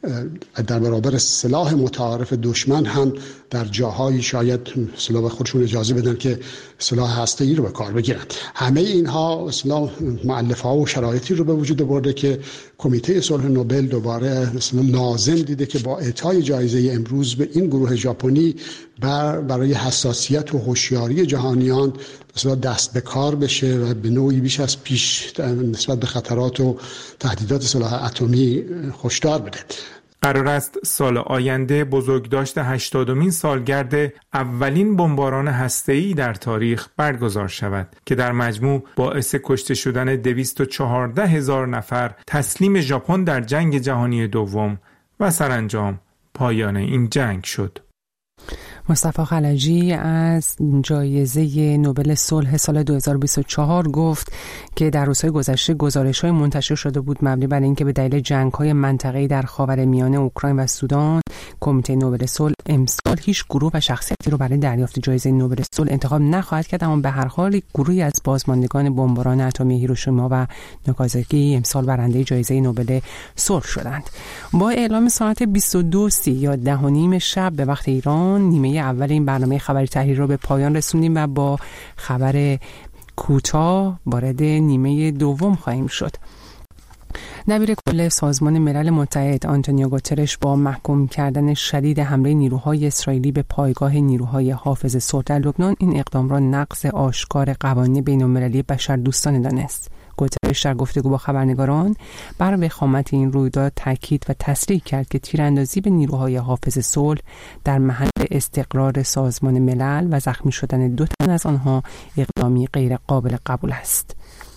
S16: در برابر سلاح متعارف دشمن هم در جاهایی شاید سلاح خودشون اجازه بدن که سلاح هسته‌ای رو به کار بگیرن. همه اینها اصلا مؤلفه‌ها و شرایطی رو به وجود آورده که کمیته صلح نوبل دوباره اصلا لازم دیده که با اعطای جایزه امروز به این گروه ژاپنی بر برای حساسیت و هوشیاری جهانیان اصلا دست به کار بشه و به نوعی بیش از پیش نسبت به خطرات و تهدیدات سلاح اتمی هشدار بده.
S12: قرار است سال آینده بزرگداشت هشتادمین سالگرد اولین بمباران هسته‌ای در تاریخ برگزار شود که در مجموع باعث کشته شدن دویست و چهارده هزار نفر، تسلیم ژاپن در جنگ جهانی دوم و سرانجام پایان این جنگ شد.
S2: مصطفی خلجی از جایزه نوبل صلح سال دو هزار و بیست و چهار گفت که در روزهای گذشته گزارش‌های منتشر شده بود مبنی بر اینکه به دلیل جنگ‌های منطقه‌ای در خاورمیانه، اوکراین و سودان، کمیته نوبل صلح امسال هیچ گروه و شخصیتی رو برای دریافت جایزه نوبل صلح انتخاب نخواهد کرد، اما به هر حال گروهی از بازماندگان بمباران اتمی هیروشیما و ناگازاکی امسال برنده جایزه نوبل صلح شدند. با اعلام ساعت بیست و دو سی یا ده و نیم شب به وقت ایران، نیمه اول این برنامه خبری تحریر رو به پایان رسوندیم و با خبر کوتاه وارد نیمه دوم خواهیم شد. دبیر کل سازمان ملل متحد آنتونیو گوترش با محکوم کردن شدید حمله نیروهای اسرائیلی به پایگاه نیروهای حافظ صلح در لبنان این اقدام را نقض آشکار قوانین بین‌المللی بشردوستانه دانست. گوترش در گفتگو با خبرنگاران بر وخامت این رویداد تاکید و تصریح کرد که تیراندازی به نیروهای حافظ صلح در محل استقرار سازمان ملل و زخمی شدن دو تن از آنها اقدامی غیر قابل قبول است.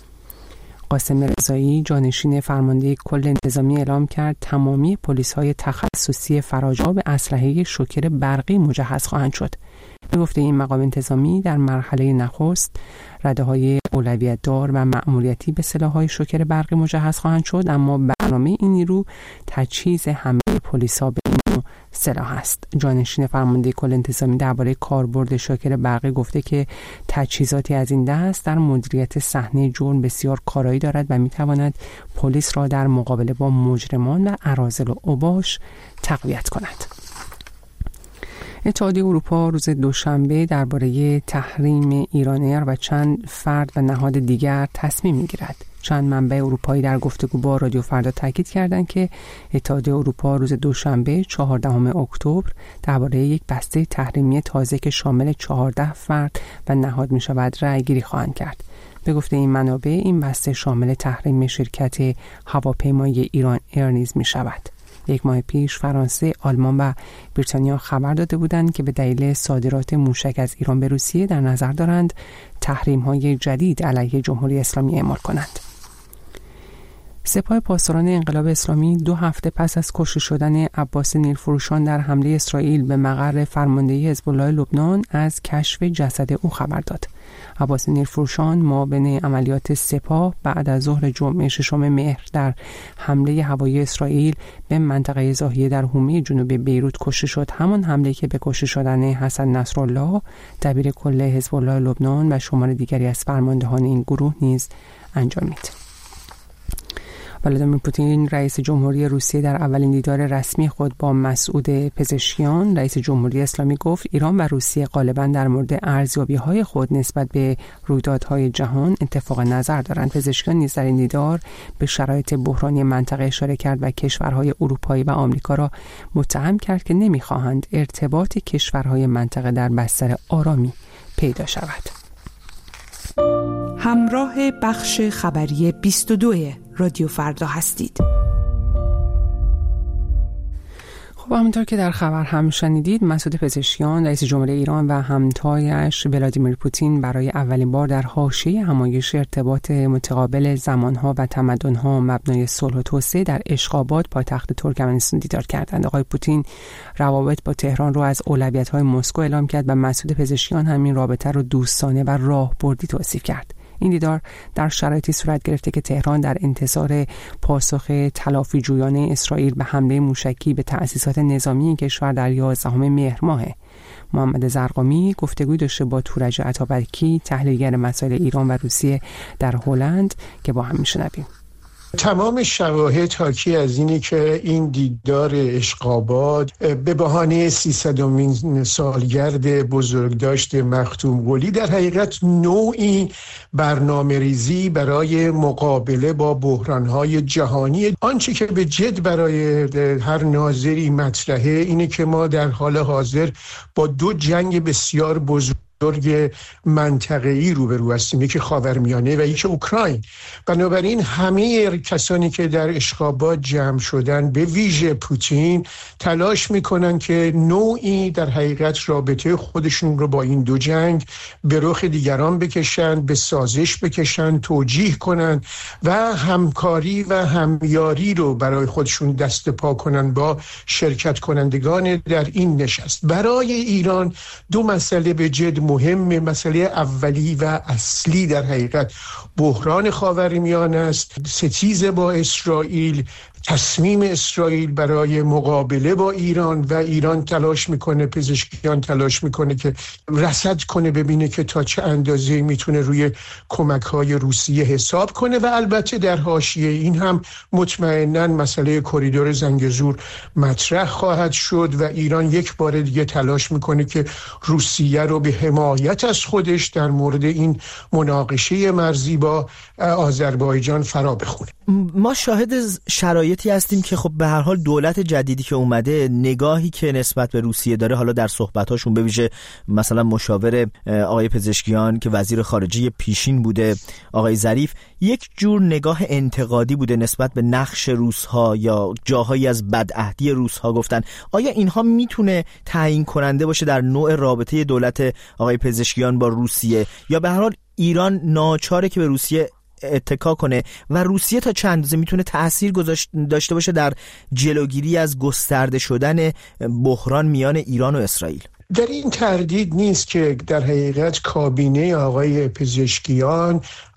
S2: قاسم رضایی جانشین فرمانده کل انتظامی اعلام کرد تمامی پلیس‌های تخصصی فراجا به اسلحه شوکر برقی مجهز خواهند شد. به گفته این مقام انتظامی در مرحله نخست رده‌های اولویت دار و مأموریتی به سلاح‌های شوکر برقی مجهز خواهند شد، اما برنامه این نیرو تجهیز همه پلیس‌ها به این نوع سلاح است. جانشین فرمانده کل انتظامی درباره کاربرد شوکر برقی گفته که تجهیزاتی از این دست در مدیریت صحنه جرم بسیار کارایی دارد و می‌تواند پلیس را در مقابله با مجرمان و اراذل و اوباش تقویت کند. اتحادیه اروپا روز دوشنبه درباره تحریم ایران ایر و چند فرد و نهاد دیگر تصمیم می‌گیرد. چند منبع اروپایی در گفتگو با رادیو فردا تاکید کردند که اتحادیه اروپا روز دوشنبه چهاردهم اکتبر درباره یک بسته تحریمی تازه که شامل چهارده فرد و نهاد می‌شود رأی‌گیری خواهند کرد. به گفته این منابع این بسته شامل تحریم شرکت هواپیمایی ایران ایر نیز می‌شود. یک ماه پیش فرانسه، آلمان و بریتانیا خبر داده بودند که به دلیل صادرات موشک از ایران به روسیه در نظر دارند تحریم‌های جدید علیه جمهوری اسلامی اعمال کنند. سپاه پاسداران انقلاب اسلامی دو هفته پس از کشته شدن عباس نیلفروشان در حمله اسرائیل به مقر فرماندهی حزب الله لبنان از کشف جسد او خبر داد. عباس نیلفروشان معاون عملیات سپاه بعد از ظهر جمعه ششم مهر در حمله هوایی اسرائیل به منطقه ضاحیه در حومه جنوبی بیروت کشته شد، همان حمله که به کشته شدن حسن نصرالله دبیر کل حزب الله لبنان و شمار دیگری از فرماندهان این گروه نیز انجامید. ولادیمیر پوتین رئیس جمهوری روسیه در اولین دیدار رسمی خود با مسعود پزشکیان رئیس جمهوری اسلامی گفت ایران و روسیه غالباً در مورد ارزیابی‌های خود نسبت به رویدادهای جهان اتفاق نظر دارند. پزشکیان نیز در این دیدار به شرایط بحرانی منطقه اشاره کرد و کشورهای اروپایی و آمریکا را متهم کرد که نمی‌خواهند ارتباط کشورهای منطقه در بستر آرامی پیدا شود.
S9: همراه بخش خبری بیست و دو رادیو فردا هستید.
S2: خب همونطور که در خبر هم شنیدید، مسعود پزشکیان رئیس جمهوری ایران و همتایش ولادیمیر پوتین برای اولین بار در حاشیه همایش ارتباط متقابل زمانها و تمدنها مبنای صلح و توسعه در اشخاباد پایتخت ترکمنستان دیدار کردند. آقای پوتین روابط با تهران رو از اولویت‌های مسکو اعلام کرد و مسعود پزشکیان همین رابطه رو دوستانه و راهبردی توصیف کرد. این دیدار در شرایطی صورت گرفته که تهران در انتظار پاسخ تلافی جویانه اسرائیل به حمله موشکی به تأسیسات نظامی این کشور در یازدهم مهر ماه. محمد زرقامی گفتگوی داشته با تورج عطابکی تحلیلگر مسائل ایران و روسیه در هلند که با هم میشنویم.
S17: تمام شواهد حاکی از اینه که این دیدار اشقاباد به بهانه سیصدمین سالگرد بزرگداشت مختوم قلی در حقیقت نوعی برنامه ریزی برای مقابله با بحرانهای جهانی. آنچه که به جد برای هر ناظری مطرحه اینه که ما در حال حاضر با دو جنگ بسیار بزرگ بزرگ منطقه‌ای روبرو هستیم، یکی خاورمیانه و یکی اوکراین. بنابراین همه کسانی که در اشغابات جمع شدن، به ویژه پوتین، تلاش میکنن که نوعی در حقیقت رابطه خودشون رو با این دو جنگ به رخ دیگران بکشن، به سازش بکشن، توجیه کنن و همکاری و همیاری رو برای خودشون دست پا کنن با شرکت کنندگان در این نشست. برای ایران دو مسئله به جد مهمه. مسئله اولی و اصلی در حقیقت بحران خاورمیانه است، ستیز با اسرائیل، تصمیم اسرائیل برای مقابله با ایران و ایران تلاش میکنه، پزشکیان تلاش میکنه که رصد کنه، ببینه که تا چه اندازه میتونه روی کمک‌های روسیه حساب کنه و البته در حاشیه این هم مطمئناً مسئله کریدور زنگزور مطرح خواهد شد و ایران یک بار دیگه تلاش میکنه که روسیه رو به حمایت از خودش در مورد این مناقشه مرزی با آذربایجان فرا بخونه.
S18: ما شاهد شرایطی هستیم که خب به هر حال دولت جدیدی که اومده، نگاهی که نسبت به روسیه داره، حالا در صحبتاشون به ویژه مثلا مشاور آقای پزشکیان که وزیر خارجه پیشین بوده آقای ظریف، یک جور نگاه انتقادی بوده نسبت به نقش روس‌ها یا جاهایی از بدعهدی روس‌ها گفتن. آیا اینها میتونه تعیین کننده باشه در نوع رابطه دولت آقای پزشکیان با روسیه، یا به هر حال ایران ناچاره که به روسیه اتکا کنه و روسیه تا چند اندازه میتونه تأثیر داشته باشه در جلوگیری از گسترده شدن بحران میان ایران و اسرائیل؟
S17: در این تردید نیست که در حقیقت کابینه آقای پزشکیان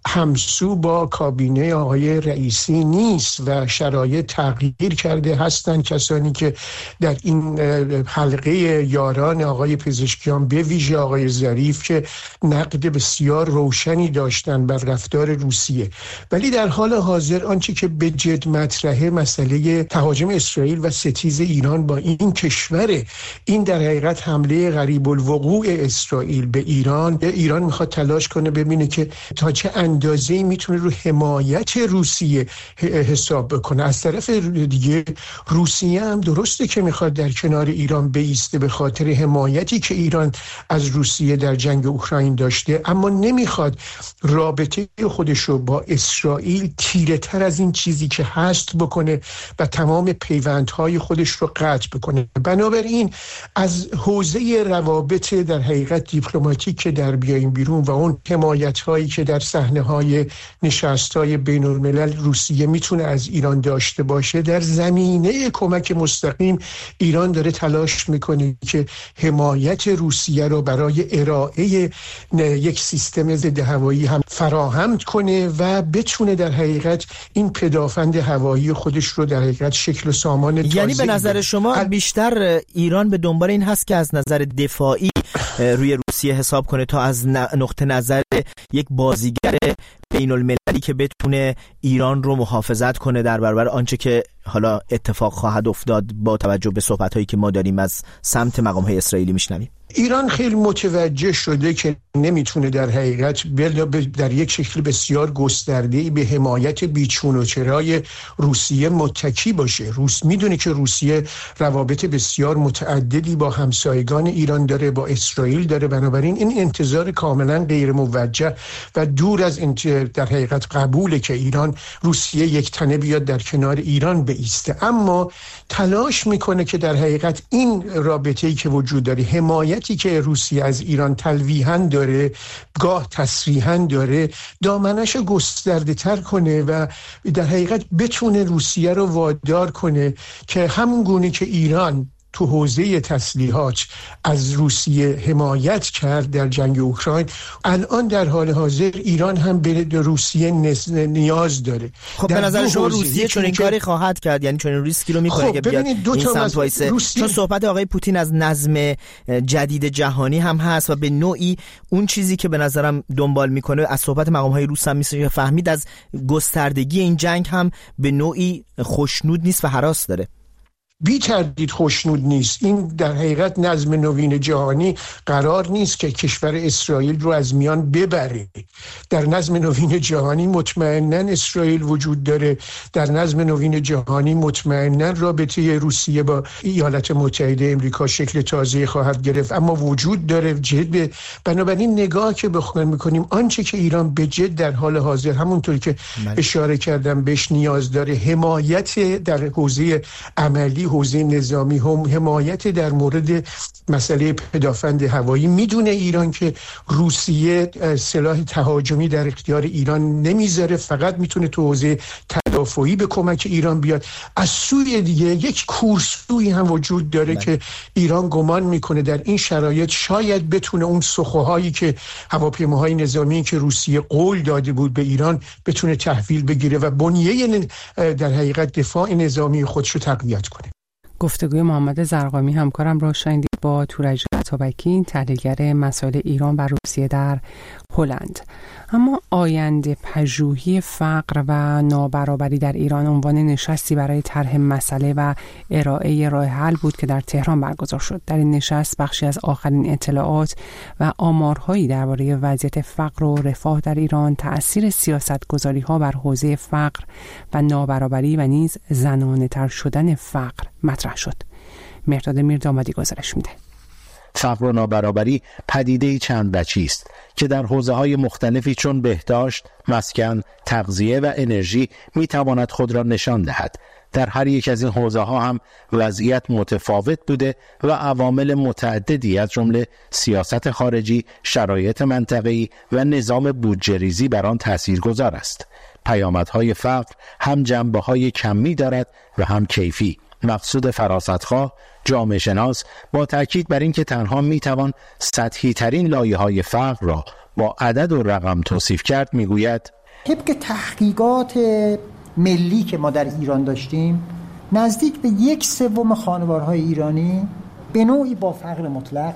S17: همسو با کابینه آقای رئیسی نیست و شرایط تغییر کرده هستند. کسانی که در این حلقه یاران آقای پزشکیان، به ویژه آقای ظریف، که نقد بسیار روشنی داشتن بر رفتار روسیه، ولی در حال حاضر آنچه که به جد مطرحه مسئله تهاجم اسرائیل و ستیز ایران با این کشوره. این در حقیقت حمله غریب الوقوع اسرائیل به ایران، ایران میخواد تلاش کنه ببینه که تا چه اندازه‌ای میتونه رو حمایت روسیه حساب بکنه. از طرف دیگه روسیه هم درسته که میخواد در کنار ایران بایسته به خاطر حمایتی که ایران از روسیه در جنگ اوکراین داشته، اما نمیخواد رابطه خودش رو با اسرائیل تیره تر از این چیزی که هست بکنه و تمام پیوندهای خودش رو قطع بکنه. بنابراین از حوزه روابط در حقیقت دیپلماتیک که در بیایم بیرون و اون حمایت‌هایی که در صحنه‌های نشست‌های بین‌الملل روسیه میتونه از ایران داشته باشه، در زمینه کمک مستقیم ایران داره تلاش میکنه که حمایت روسیه رو برای ارائه یک سیستم ضد هوایی هم فراهم کنه و بتونه در حقیقت این پدافند هوایی خودش رو در حقیقت شکل و سامان تازه.
S18: یعنی به نظر شما بیشتر ایران به دنبال این هست که از نظر دفاعی روی روسیه حساب کنه تا از نقطه نظر یک بازیگر بین المللی که بتونه ایران رو محافظت کنه در برابر آنچه که حالا اتفاق خواهد افتاد با توجه به صحبت‌هایی که ما داریم از سمت مقام‌های اسرائیلی میشنویم؟
S17: ایران خیلی متوجه شده که نمیتونه در حقیقت در یک شکل بسیار گسترده‌ای به حمایت بیچون و چرای روسیه متکی باشه. روس میدونه که روسیه روابط بسیار متعددی با همسایگان ایران داره، با اسرائیل داره، بنابراین این انتظار کاملا غیر موجه و دور از در حقیقت قبوله که ایران روسیه یک تنه بیاد در کنار ایران بایسته. اما تلاش میکنه که در حقیقت این رابطه‌ای که وجود داره، حمایتی که روسیه از ایران تلویحاً داره، گاه تصریحاً داره، دامنش گسترده تر کنه و در حقیقت بتونه روسیه رو وادار کنه که همون گونه که ایران تو حوزه تسلیحات از روسیه حمایت کرد در جنگ اوکراین، الان در حال حاضر ایران هم به روسیه نیاز داره.
S18: خب به نظر شما روسیه چون این کاری خواهد کرد، یعنی چون این ریسکی رو میکنه
S17: خب
S18: که بیاد این سمت وایسه؟ روسیه... چون صحبت آقای پوتین از نظم جدید جهانی هم هست و به نوعی اون چیزی که به نظرم دنبال میکنه از صحبت مقام‌های روس هم میشه فهمید از گستردگی این جنگ هم به نوعی خوشنود نیست و هراس داره.
S17: بی تردید خوشنود نیست. این در حقیقت نظم نوین جهانی قرار نیست که کشور اسرائیل رو از میان ببره. در نظم نوین جهانی مطمئناً اسرائیل وجود داره، در نظم نوین جهانی مطمئناً رابطه روسیه با ایالات متحده امریکا شکل تازه خواهد گرفت، اما وجود داره جد. بنابراین نگاه که بخوایم میکنیم آنچه که ایران به جد در حال حاضر همونطور که اشاره کردم بهش نیاز داره، حمایت در حوزه عملی، حوزه نظامی، هم حمایت در مورد مسئله پدافند هوایی. میدونه ایران که روسیه سلاح تهاجمی در اختیار ایران نمیذاره، فقط میتونه تو حوزه تدافعی به کمک ایران بیاد. از سوی دیگه یک کورسوی هم وجود داره من. که ایران گمان میکنه در این شرایط شاید بتونه اون سخوهایی که هواپیماهای نظامی که روسیه قول داده بود به ایران بتونه تحویل بگیره و بنیه در حقیقت دفاع نظامی خودش رو تقویت کنه.
S2: گفتگوی محمد زرقامی همکارم را شنیدید با تورج عطابکی، تحلیلگر مسائل ایران و روسیه در هلند. اما آینده پژوهی فقر و نابرابری در ایران عنوان نشستی برای طرح مسئله و ارائه راه حل بود که در تهران برگزار شد. در این نشست بخشی از آخرین اطلاعات و آمارهایی درباره وضعیت فقر و رفاه در ایران، تأثیر سیاست‌گذاری‌ها بر حوزه فقر و نابرابری و نیز زنانه‌تر شدن فقر مطرح شد. مهرداد میردامادی گزارش میده.
S6: فقر و نابرابری پدیده‌ای چند بچی است که در حوزه‌های مختلفی چون بهداشت، مسکن، تغذیه و انرژی می‌تواند خود را نشان دهد. در هر یک از این حوزه‌ها هم وضعیت متفاوت بوده و عوامل متعددی از جمله سیاست خارجی، شرایط منطقه‌ای و نظام بودجه‌ریزی بر آن تاثیرگذار است. پیامدهای فقر هم جنبه‌های کمی دارد و هم کیفی. مقصود فراستخواه، جامعه شناس با تاکید بر این که تنها میتوان سطحی ترین لایه‌های فقر را با عدد و رقم توصیف کرد میگوید
S19: طبق تحقیقات ملی که ما در ایران داشتیم نزدیک به یک سوم خانوارهای ایرانی به نوعی با فقر مطلق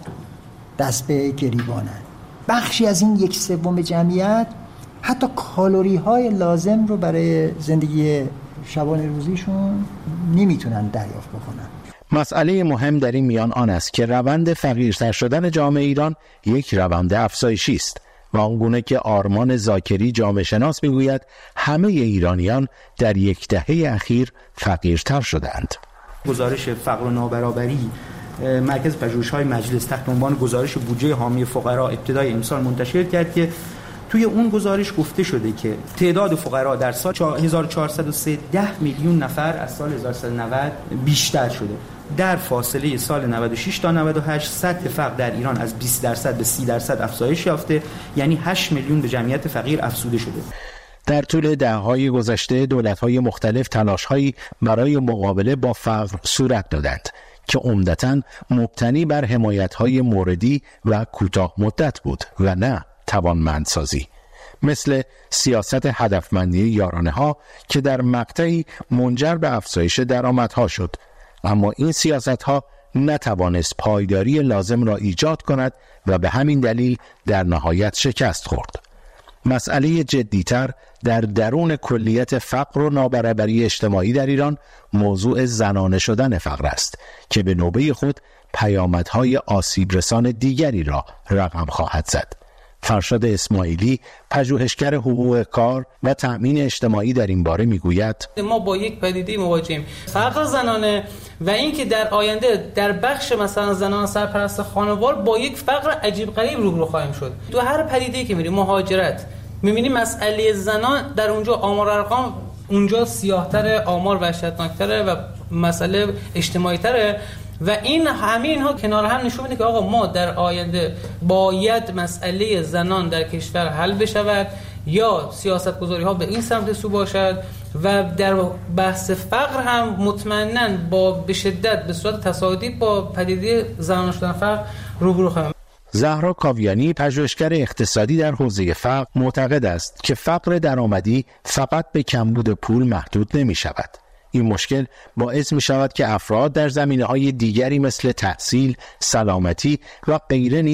S19: دست به گریبانند. بخشی از این یک سوم جمعیت حتی کالری های لازم رو برای زندگی شبانه روزیشون نمیتونن دریافت بکنن.
S6: مسئله مهم در این میان آن است که روند فقیرتر شدن جامعه ایران یک روند افزایشی است و آنگونه که آرمان زاکری جامعه شناس میگوید همه ایرانیان در یک دهه اخیر فقیرتر شدند.
S20: گزارش فقر و نابرابری مرکز پژوهش‌های مجلس تحت عنوان گزارش بودجه حامی فقرا ابتدای امسال منتشر کرد که توی اون گزارش گفته شده که تعداد فقرا در سال هزار و چهارصد و سه ده میلیون نفر از سال هزار و سیصد و نود بیشتر شده. در فاصله سال نود و شش تا نود و هشت سطح فقر در ایران از بیست درصد به سی درصد افزایش یافته، یعنی هشت میلیون به جمعیت فقیر افزوده شده.
S6: در طول دهه‌های گذشته دولت‌های مختلف تلاش‌هایی برای مقابله با فقر صورت دادند که عمدتاً مبتنی بر حمایت‌های موردی و کوتاه مدت بود و نه توانمندسازی، مثل سیاست هدفمندی یارانه ها که در مقطعی منجر به افزایش درآمدها شد، اما این سیاست ها نتوانست پایداری لازم را ایجاد کند و به همین دلیل در نهایت شکست خورد. مسئله جدیتر در درون کلیت فقر و نابرابری اجتماعی در ایران موضوع زنانه شدن فقر است که به نوبه خود پیامدهای آسیب رسان دیگری را رقم خواهد زد. فرشاد اسماعیلی، پژوهشگر حقوق کار و تأمین اجتماعی در این باره میگوید
S21: ما با یک پدیده مواجهیم، فقر زنانه و اینکه در آینده در بخش مثلا زنان سرپرست خانوار با یک فقر عجیب غریب روبرو خواهیم شد. تو هر پدیده‌ای که می‌بینیم، مهاجرت، می‌بینیم مسئله زنان در اونجا آمار ارقام اونجا سیاه‌تره، آمار وحشتناک‌تره و مسئله اجتماعی‌تره و این همه اینها کنار هم نشون میده که آقا ما در آینده باید مسئله زنان در کشور حل بشود یا سیاستگذاری ها به این سمت سو باشد و در بحث فقر هم مطمئناً با به شدت به صورت تصاعدی با پدیده زنان شدن فقر روبرو خواهیم.
S6: زهرا کاویانی، پژوهشگر اقتصادی در حوزه فقر، معتقد است که فقر درآمدی فقط به کمبود پول محدود نمی شود. این مشکل باعث می شود که افراد در زمینه‌های دیگری مثل تحصیل، سلامتی و غیره نیز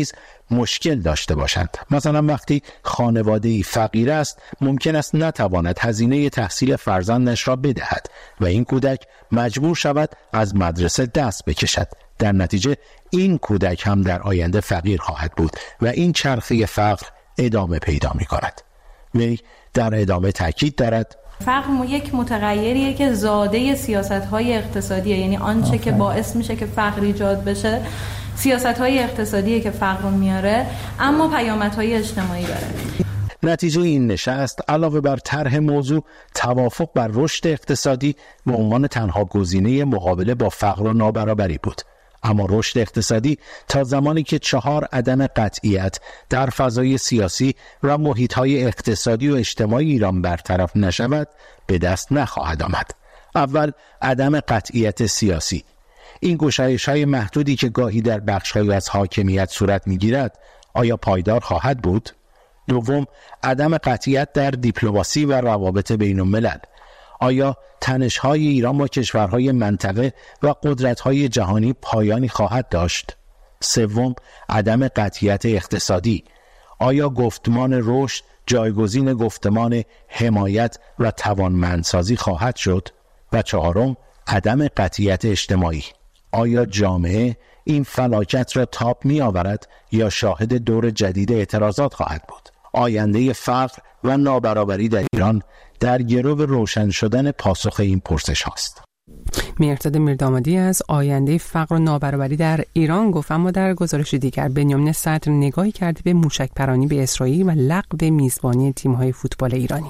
S6: مشکل داشته باشند. مثلا وقتی خانواده‌ای فقیر است ممکن است نتواند هزینه تحصیل فرزندش را بدهد و این کودک مجبور شود از مدرسه دست بکشد. در نتیجه این کودک هم در آینده فقیر خواهد بود و این چرخه فقر ادامه پیدا می کند. وی در ادامه تاکید دارد
S3: فقر یک متغیریه که زاده سیاست‌های اقتصادیه، یعنی آنچه که باعث میشه که فقر ایجاد بشه سیاست‌های اقتصادیه که فقر رو میاره، اما پیامدهای اجتماعی داره.
S6: نتیجه این نشست علاوه بر طرح موضوع توافق بر رشد اقتصادی به عنوان تنها گزینه مقابله با فقر و نابرابری بود. اما رشد اقتصادی تا زمانی که چهار عدم قطعیت در فضای سیاسی و محیط‌های اقتصادی و اجتماعی ایران برطرف نشود به دست نخواهد آمد. اول، عدم قطعیت سیاسی. این گشایش‌های محدودی که گاهی در بخش‌هایی از حاکمیت صورت می‌گیرد آیا پایدار خواهد بود؟ دوم، عدم قطعیت در دیپلماسی و روابط بین‌الملل. آیا تنش‌های ایران با کشورهای منطقه و قدرت‌های جهانی پایانی خواهد داشت؟ سوم، عدم قطعیت اقتصادی. آیا گفتمان رشد جایگزین گفتمان حمایت و توانمندسازی خواهد شد؟ و چهارم، عدم قطعیت اجتماعی. آیا جامعه این فلاکت را تاب می آورد یا شاهد دور جدید اعتراضات خواهد بود؟ آینده فقر و نابرابری در ایران در گرو روشن شدن پاسخ این پرسش هاست.
S2: مهرداد میردامادی از آینده فقر و نابرابری در ایران گفت. اما در گزارش دیگر بنیامین صدر نگاهی کرده به موشک پرانی به اسرائیل و لغو میزبانی تیم‌های فوتبال ایرانی.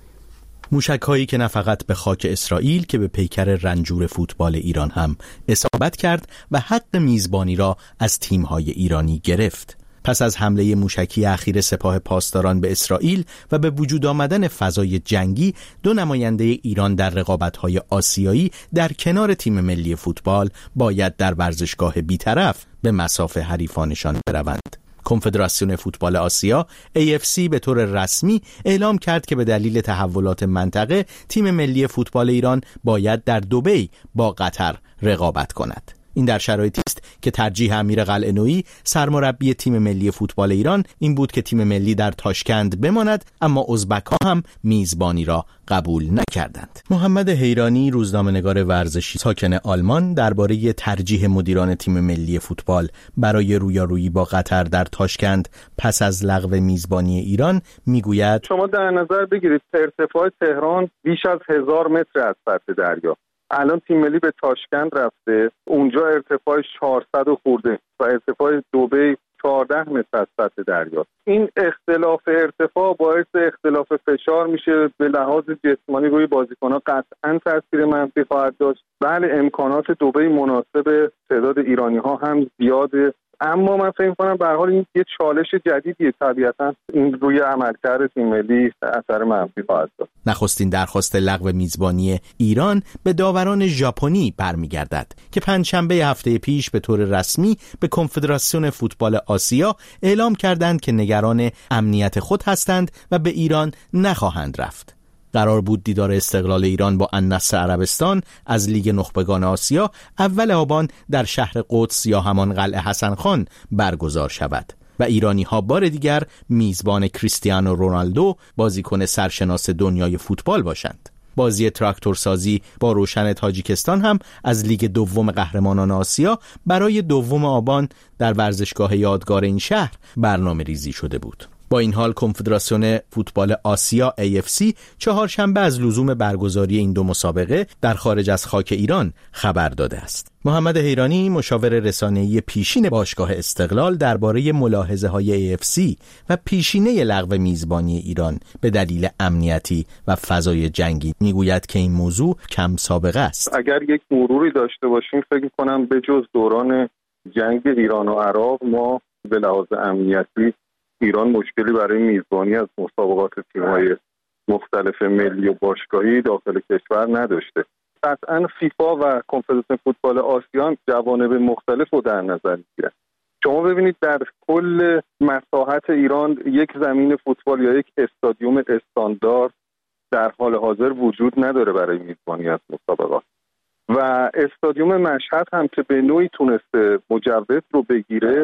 S14: موشک هایی که نه فقط به خاک اسرائیل که به پیکر رنجور فوتبال ایران هم اصابت کرد و حق میزبانی را از تیم‌های ایرانی گرفت. پس از حمله موشکی اخیر سپاه پاسداران به اسرائیل و به وجود آمدن فضای جنگی، دو نماینده ایران در رقابت‌های آسیایی در کنار تیم ملی فوتبال باید در ورزشگاه بی‌طرف به مصاف حریفانشان بروند. کنفدراسیون فوتبال آسیا ای اف سی به طور رسمی اعلام کرد که به دلیل تحولات منطقه تیم ملی فوتبال ایران باید در دبی با قطر رقابت کند. این در شرایطی است که ترجیح امیر قلعه‌نویی سرمربی تیم ملی فوتبال ایران این بود که تیم ملی در تاشکند بماند، اما ازبک‌ها هم میزبانی را قبول نکردند. محمد حیرانی روزنامه‌نگار ورزشی ساکن آلمان درباره ترجیح مدیران تیم ملی فوتبال برای رویارویی با قطر در تاشکند پس از لغو میزبانی ایران میگوید:
S22: شما در نظر بگیرید ارتفاع تهران بیش از هزار متر از سطح دریا. الان تیم ملی به تاشکند رفته، اونجا ارتفاعش چهارصد و خورده و ارتفاع دبی چهارده متر از سطح دریا. این اختلاف ارتفاع باعث اختلاف فشار میشه، به لحاظ جسمانی روی بازیکن‌ها قطعاً تاثیر منفی خواهد داشت. بله، امکانات دبی مناسب تعداد ایرانی‌ها هم زیاده، اما من فکر می‌کنم به هر حال این یه چالش جدیدیه. طبیعتاً این روی عملکرد تیم ملی اثر منفی خواهد داشت.
S14: نخستین درخواست لغو میزبانی ایران به داوران ژاپنی برمیگردد که پنجشنبه هفته پیش به طور رسمی به کنفدراسیون فوتبال آسیا اعلام کردند که نگران امنیت خود هستند و به ایران نخواهند رفت. قرار بود دیدار استقلال ایران با النصر عربستان از لیگ نخبگان آسیا اول آبان در شهر قدس یا همان قلعه حسن خان برگزار شود و ایرانی ها بار دیگر میزبان کریستیانو رونالدو، بازیکن سرشناس دنیای فوتبال باشند. بازی تراکتورسازی با روشن تاجیکستان هم از لیگ دوم قهرمانان آسیا برای دوم آبان در ورزشگاه یادگار این شهر برنامه ریزی شده بود. با این حال کنفدراسیون فوتبال آسیا ای اف سی چهارشنبه از لزوم برگزاری این دو مسابقه در خارج از خاک ایران خبر داده است. محمد حیرانی مشاور رسانه‌ای پیشین باشگاه استقلال درباره ملاحظه‌های ای اف سی و پیشینه لغو میزبانی ایران به دلیل امنیتی و فضای جنگی میگوید که این موضوع کم سابقه است.
S22: اگر یک مروری داشته باشیم فکر کنم به جز دوران جنگ ایران و عراق ما به لحاظ امنیتی ایران مشکلی برای میزبانی از مسابقات تیم‌های مختلف ملی و باشگاهی داخل کشور نداشته. قطعاً فیفا و کنفدراسیون فوتبال آسیا جوانب مختلف رو در نظر می‌گیرن. شما ببینید در کل مساحت ایران یک زمین فوتبال یا یک استادیوم استاندارد در حال حاضر وجود نداره برای میزبانی از مسابقات و استادیوم مشهد هم که به نوعی تونسته مجوز رو بگیره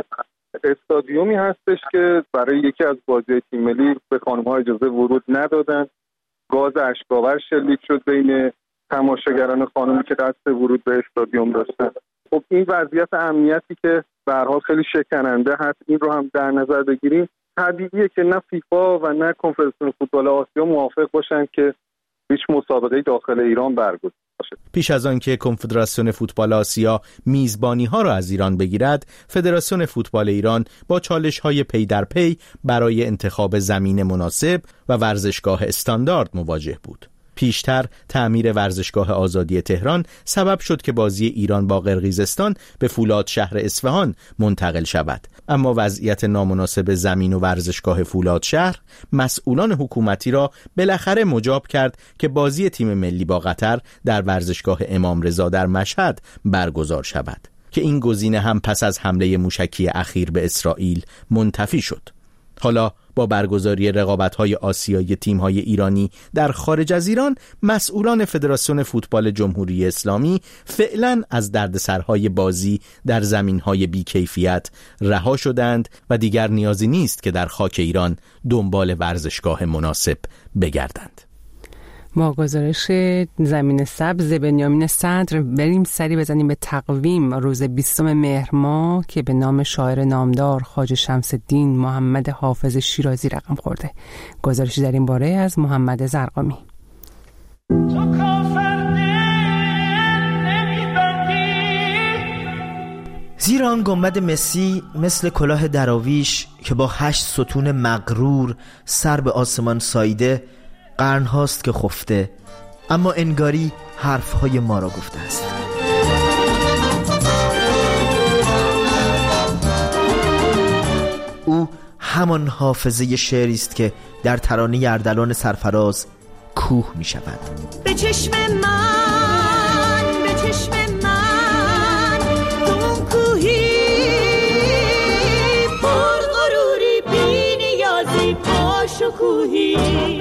S22: استادیومی هستش که برای یکی از بازی تیم ملی به خانم‌ها اجازه ورود ندادن. گاز اشک‌آور شلیک شد بین تماشاگران خانمی که قصد ورود به استادیوم داشتن. خب این وضعیت امنیتی که به هر حال خیلی شکننده هست، این رو هم در نظر بگیریم. طبیعیه که نه فیفا و نه کنفدراسیون فوتبال آسیا موافق باشن که هیچ مسابقه داخل ایران برگزار بشه.
S14: پیش از آن که کنفدراسیون فوتبال آسیا میزبانی ها را از ایران بگیرد، فدراسیون فوتبال ایران با چالش های پی در پی برای انتخاب زمین مناسب و ورزشگاه استاندارد مواجه بود. پیشتر تعمیر ورزشگاه آزادی تهران سبب شد که بازی ایران با قرقیزستان به فولاد شهر اصفهان منتقل شود، اما وضعیت نامناسب زمین و ورزشگاه فولاد شهر مسئولان حکومتی را بالاخره مجاب کرد که بازی تیم ملی با قطر در ورزشگاه امام رضا در مشهد برگزار شود که این گزینه هم پس از حمله موشکی اخیر به اسرائیل منتفی شد. حالا با برگزاری رقابت‌های آسیایی تیم‌های ایرانی در خارج از ایران، مسئولان فدراسیون فوتبال جمهوری اسلامی فعلاً از دردسرهای بازی در زمین‌های بی‌کیفیت رها شدند و دیگر نیازی نیست که در خاک ایران دنبال ورزشگاه مناسب بگردند.
S2: با گزارش زمین سبز بنیامین صدر بریم سری بزنیم به تقویم روز بیستم مهر ماه که به نام شاعر نامدار خواجه شمس الدین محمد حافظ شیرازی رقم خورده. گزارشی در این باره از محمد زرقامی.
S18: زیر آن گنبد مسی مثل کلاه دراویش که با هشت ستون مغرور سر به آسمان ساییده، قرن هاست که خفته، اما انگاری حرفهای ما را گفته است. او همان حافظه شعری است که در ترانه اردلان سرفراز کوه می شود.
S5: به چشم من، به چشم من اون کوهی پر غروری بی نیازی با شکوهی.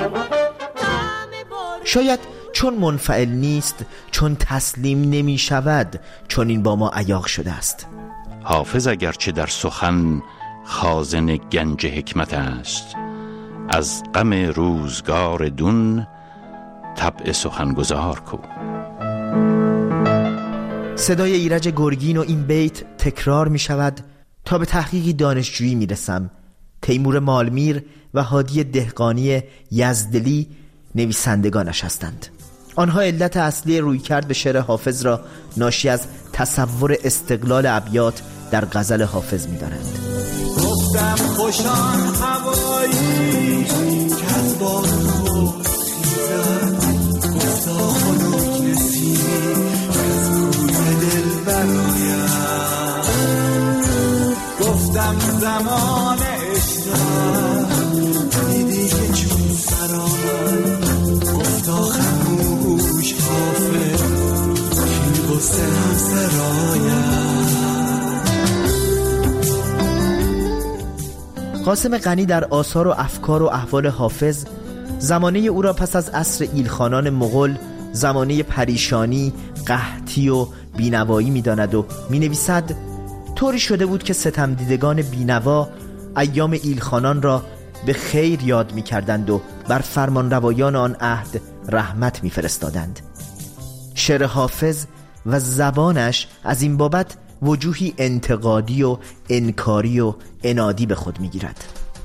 S18: شاید چون منفعل نیست، چون تسلیم نمی شود، چون این با ما عیاق شده است.
S8: حافظ اگرچه در سخن خازن گنج حکمت است، از غم روزگار دون طبع سخنگزار کو.
S18: صدای ایرج گرگین و این بیت تکرار می شود تا به تحقیقی دانشجویی می رسم. تیمور مالمیر و هادی دهقانی یزدلی نویسندگانش هستند. آنها علت اصلی رویکرد به شعر حافظ را ناشی از تصور استقلال ابیات در غزل حافظ می‌دانند.
S5: گفتم خوشان هوایی که از باد خیزد، گفتا خنک نسیمی از کوی دل برایم، گفتم زمان عشقم دیدی که چون سرامن، گفتا خموش حافظ که گسته هم سرایم.
S18: قاسم غنی در آثار و افکار و احوال حافظ زمانه او را پس از عصر ایلخانان مغول زمانه پریشانی، قحطی و بینوایی می‌داند و می‌نویسد طوری شده بود که ستم دیدگان بینوا ایام ایلخانان را به خیر یاد می‌کردند و بر فرمانروایان آن عهد رحمت می‌فرستادند. شعر حافظ و زبانش از این بابت وجوهی انتقادی و انکاری و انادی به خود می‌گیرد.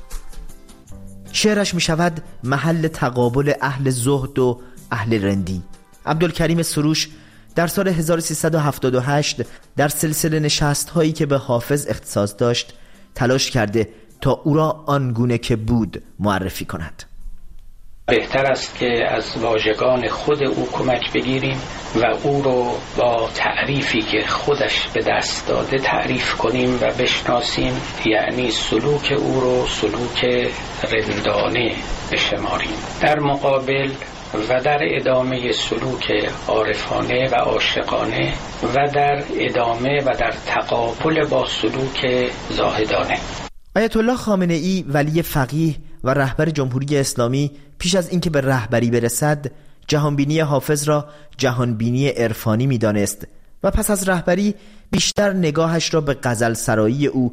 S18: شعرش می‌شود محل تقابل اهل زهد و اهل رندی. عبدالکریم سروش در سال هزار و سیصد و هفتاد و هشت در سلسله نشست‌هایی که به حافظ اختصاص داشت تلاش کرده تا او را آنگونه که بود معرفی کند.
S23: بهتر است که از واژگان خود او کمک بگیریم و او رو با تعریفی که خودش به دست داده تعریف کنیم و بشناسیم، یعنی سلوک او رو سلوک رندانه بشماریم، در مقابل و در ادامه سلوک عارفانه و عاشقانه و در ادامه و در تقابل با سلوک زاهدانه.
S18: آیت الله خامنه ای ولی فقیه و رهبر جمهوری اسلامی پیش از اینکه به رهبری برسد جهانبینی حافظ را جهانبینی عرفانی می‌دانست و پس از رهبری بیشتر نگاهش را به غزل سرایی او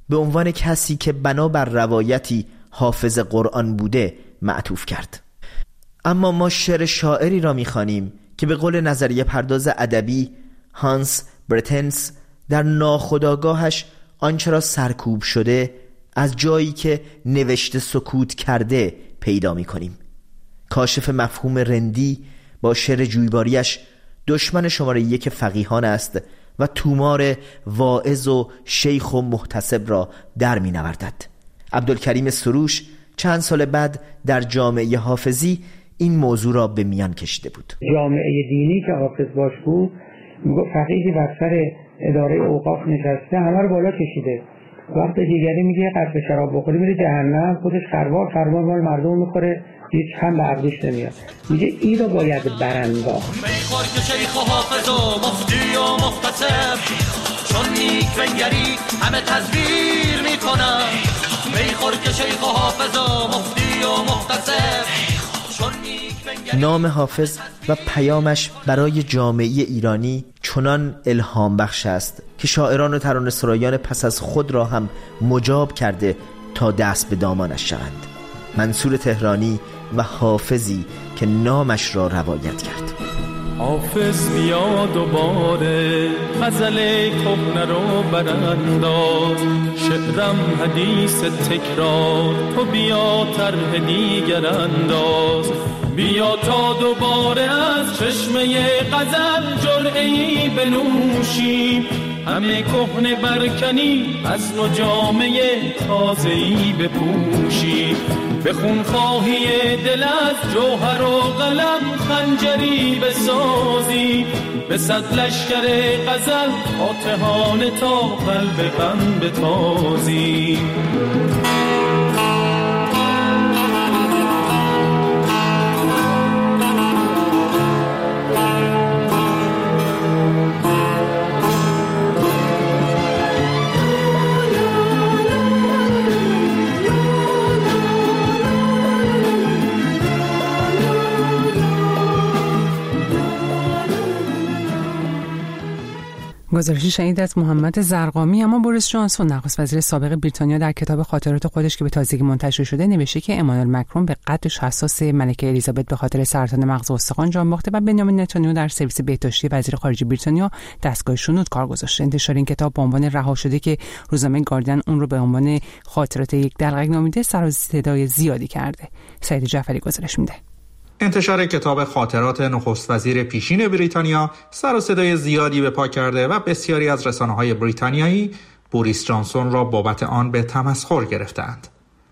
S18: به عنوان کسی که بنا بر روایتی حافظ قرآن بوده معطوف کرد. اما ما شعر شاعری را می‌خوانیم که به قول نظریه پرداز ادبی هانس برتنس در ناخودآگاهش آنچه را سرکوب شده از جایی که نوشته سکوت کرده پیدا می‌کنیم. کاشف مفهوم رندی با شعر جویباریش دشمن شماره یک فقیهان است و تومار واعظ و شیخ و محتسب را در می نوردد. عبدالکریم سروش چند سال بعد در جامعه حافظی این موضوع را به میان کشیده بود.
S1: جامعه دینی که حافظ باش بود میگفت فقیهی بر سر اداره اوقاف نشسته همه رو بالا کشیده، وقت دیگری میگه قصد شراب بخوری میره جهنم، خودش خروار خروار مال مردم میخوره، هیچ هم به عقلش نمیاد. میگه این رو باید برانداخت.
S5: میخور که شیخ و حافظ و مفتی و محتسب چون نیک بنگری همه تزویر میکنن. میخور که شیخ و حافظ و مفتی و محتسب چون نیک بنگری.
S18: نام حافظ و پیامش برای جامعه ایرانی چنان الهام بخش است که شاعران و ترانه سرایان پس از خود را هم مجاب کرده تا دست به دامانش شوند. منصور تهرانی و حافظی که نامش را روایت کرد.
S4: حافظ بیا دوباره غزل کهنه رو برانداز، شعرم حدیث تکرار، تو بیا طرح دیگر انداز. بیا تا دوباره از چشمه غزل جرعه‌ای بنوشیم، همه کهنه برکنی از نو جامه تازه‌ای بپوشیم. به خونخواهی دل از جوهر و قلم خنجری بسازی، به صد لشکر غزل فاتحانه تا قلب غم بتازی.
S2: گزارشی شنید از محمد زرقامی. اما بوریس جانسون نخست وزیر سابق بریتانیا در کتاب خاطرات خودش که به تازگی منتشر شده نوشته که امانوئل مکرون به قدش حساس ملکه الیزابت به خاطر سرطان مغز و استخوان جان باخته و بنیامین نتانیاهو در سرویس بهداشتی وزیر خارجه بریتانیا دستگاه شنود کار گذاشته. انتشار این کتاب با عنوان رها شده که روزنامه گاردین اون رو به عنوان خاطرات یک دلقک نامیده سر و صدای زیادی کرده. سعید جعفری گزارش میده.
S7: انتشار کتاب خاطرات نخست وزیر پیشین بریتانیا سر و صدای زیادی به پا کرده و بسیاری از رسانه‌های بریتانیایی بوریس جانسون را بابت آن به تمسخر گرفتند.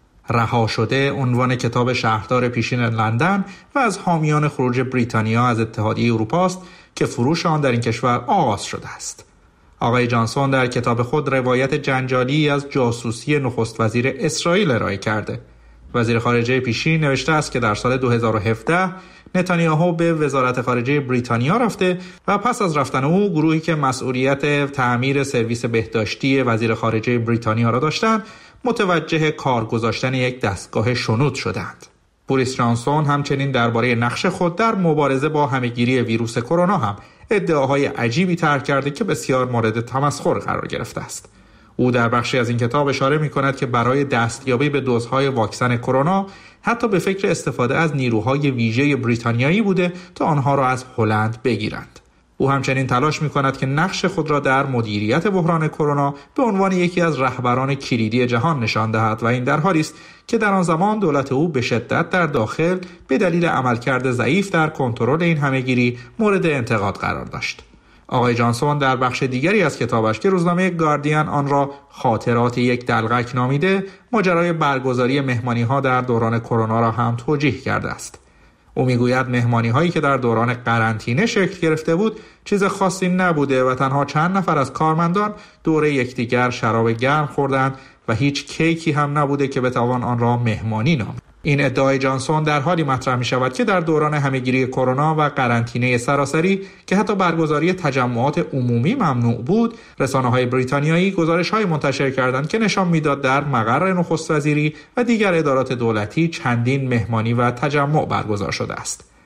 S7: رها شده عنوان کتاب شهردار پیشین لندن و از حامیان خروج بریتانیا از اتحادیه اروپا است که فروش آن در این کشور آغاز شده است. آقای جانسون در کتاب خود روایت جنجالی از جاسوسی نخست وزیر اسرائیل ارائه کرده. وزیر خارجه پیشین نوشته است که در سال دو هزار و هفده نتانیاهو به وزارت خارجه بریتانیا رفته و پس از رفتن او گروهی که مسئولیت تعمیر سرویس بهداشتی وزیر خارجه بریتانیا را داشتند متوجه کار گذاشتن یک دستگاه شنود شدند. بوریس جانسون همچنین درباره نقش خود در مبارزه با همهگیری ویروس کرونا هم ادعاهای عجیبی طرح کرده که بسیار مورد تمسخر قرار گرفته است. او در بخشی از این کتاب اشاره می‌کند که برای دستیابی به دوزهای واکسن کرونا حتی به فکر استفاده از نیروهای ویژه بریتانیایی بوده تا آنها را از هلند بگیرند. او همچنین تلاش می‌کند که نقش خود را در مدیریت بحران کرونا به عنوان یکی از رهبران کلیدی جهان نشان دهد و این در حالی است که در آن زمان دولت او به شدت در داخل به دلیل عملکرد ضعیف در کنترل این همهگیری مورد انتقاد قرار داشت. آقای جانسون در بخش دیگری از کتابش که روزنامه گاردین آن را خاطرات یک دلقک نامیده، ماجرای برگزاری مهمانی‌ها در دوران کرونا را هم توجیه کرده است. او میگوید مهمانی‌هایی که در دوران قرنطینه شکل گرفته بود چیز خاصی نبوده و تنها چند نفر از کارمندان دور یکدیگر شراب گرم خوردند و هیچ کیکی هم نبوده که بتوان آن را مهمانی نامید. این ادعای جانسون در حالی مطرح می شود که در دوران همهگیری کرونا و قرنطینه سراسری که حتی برگزاری تجمعات عمومی ممنوع بود، رسانه‌های بریتانیایی گزارش‌های منتشر کردند که نشان می‌داد در مقر نخست وزیری و دیگر ادارات دولتی چندین مهمانی و تجمع برگزار شده است.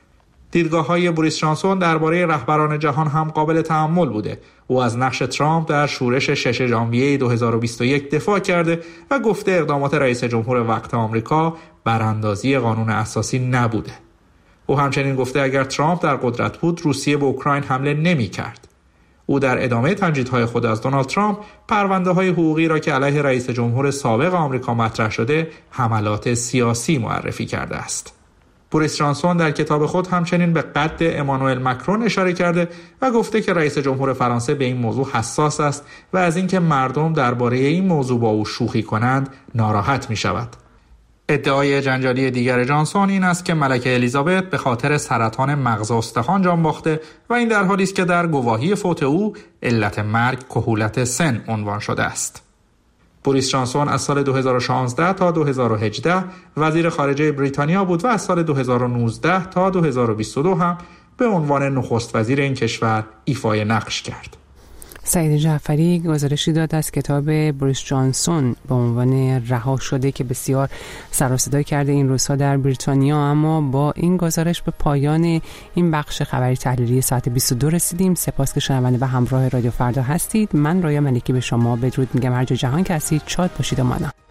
S7: دیدگاه‌های بوریس جانسون درباره رهبران جهان هم قابل تأمل بوده. او از نقش ترامپ در شورش شش ژانویه دو هزار و بیست و یک دفاع کرده و گفته اقدامات رئیس جمهور وقت آمریکا براندازی قانون اساسی نبوده. او همچنین گفته اگر ترامپ در قدرت بود روسیه به اوکراین حمله نمی‌کرد. او در ادامه تمجیدهای خود از دونالد ترامپ پرونده‌های حقوقی را که علیه رئیس جمهور سابق آمریکا مطرح شده حملات سیاسی معرفی کرده است. بوریس جانسون در کتاب خود همچنین به قد امانوئل مکرون اشاره کرده و گفته که رئیس جمهور فرانسه به این موضوع حساس است و از اینکه مردم درباره این موضوع با او شوخی کنند ناراحت می شود. ادعای جنجالی دیگر جانسون این است که ملکه الیزابت به خاطر سرطان مغز و استخوان جان باخته و این در حالی است که در گواهی فوت او علت مرگ کهولت سن عنوان شده است. بوریس جانسون از سال دو هزار و شانزده تا دو هزار و هجده وزیر خارجه بریتانیا بود و از سال دو هزار و نوزده تا دو هزار و بیست و دو هم به عنوان نخست وزیر این کشور ایفای نقش کرد.
S2: سعید جعفری گزارشی داد از کتاب بوریس جانسون به عنوان رها شده که بسیار سر و صدا کرده این روزها در بریتانیا. اما با این گزارش به پایان این بخش خبری تحلیلی ساعت بیست و دو رسیدیم. سپاس که شنونده و همراه رادیو فردا هستید. من رویا ملکی به شما بدرود میگم. هر جا جهان که هستید شاد باشید و مانا.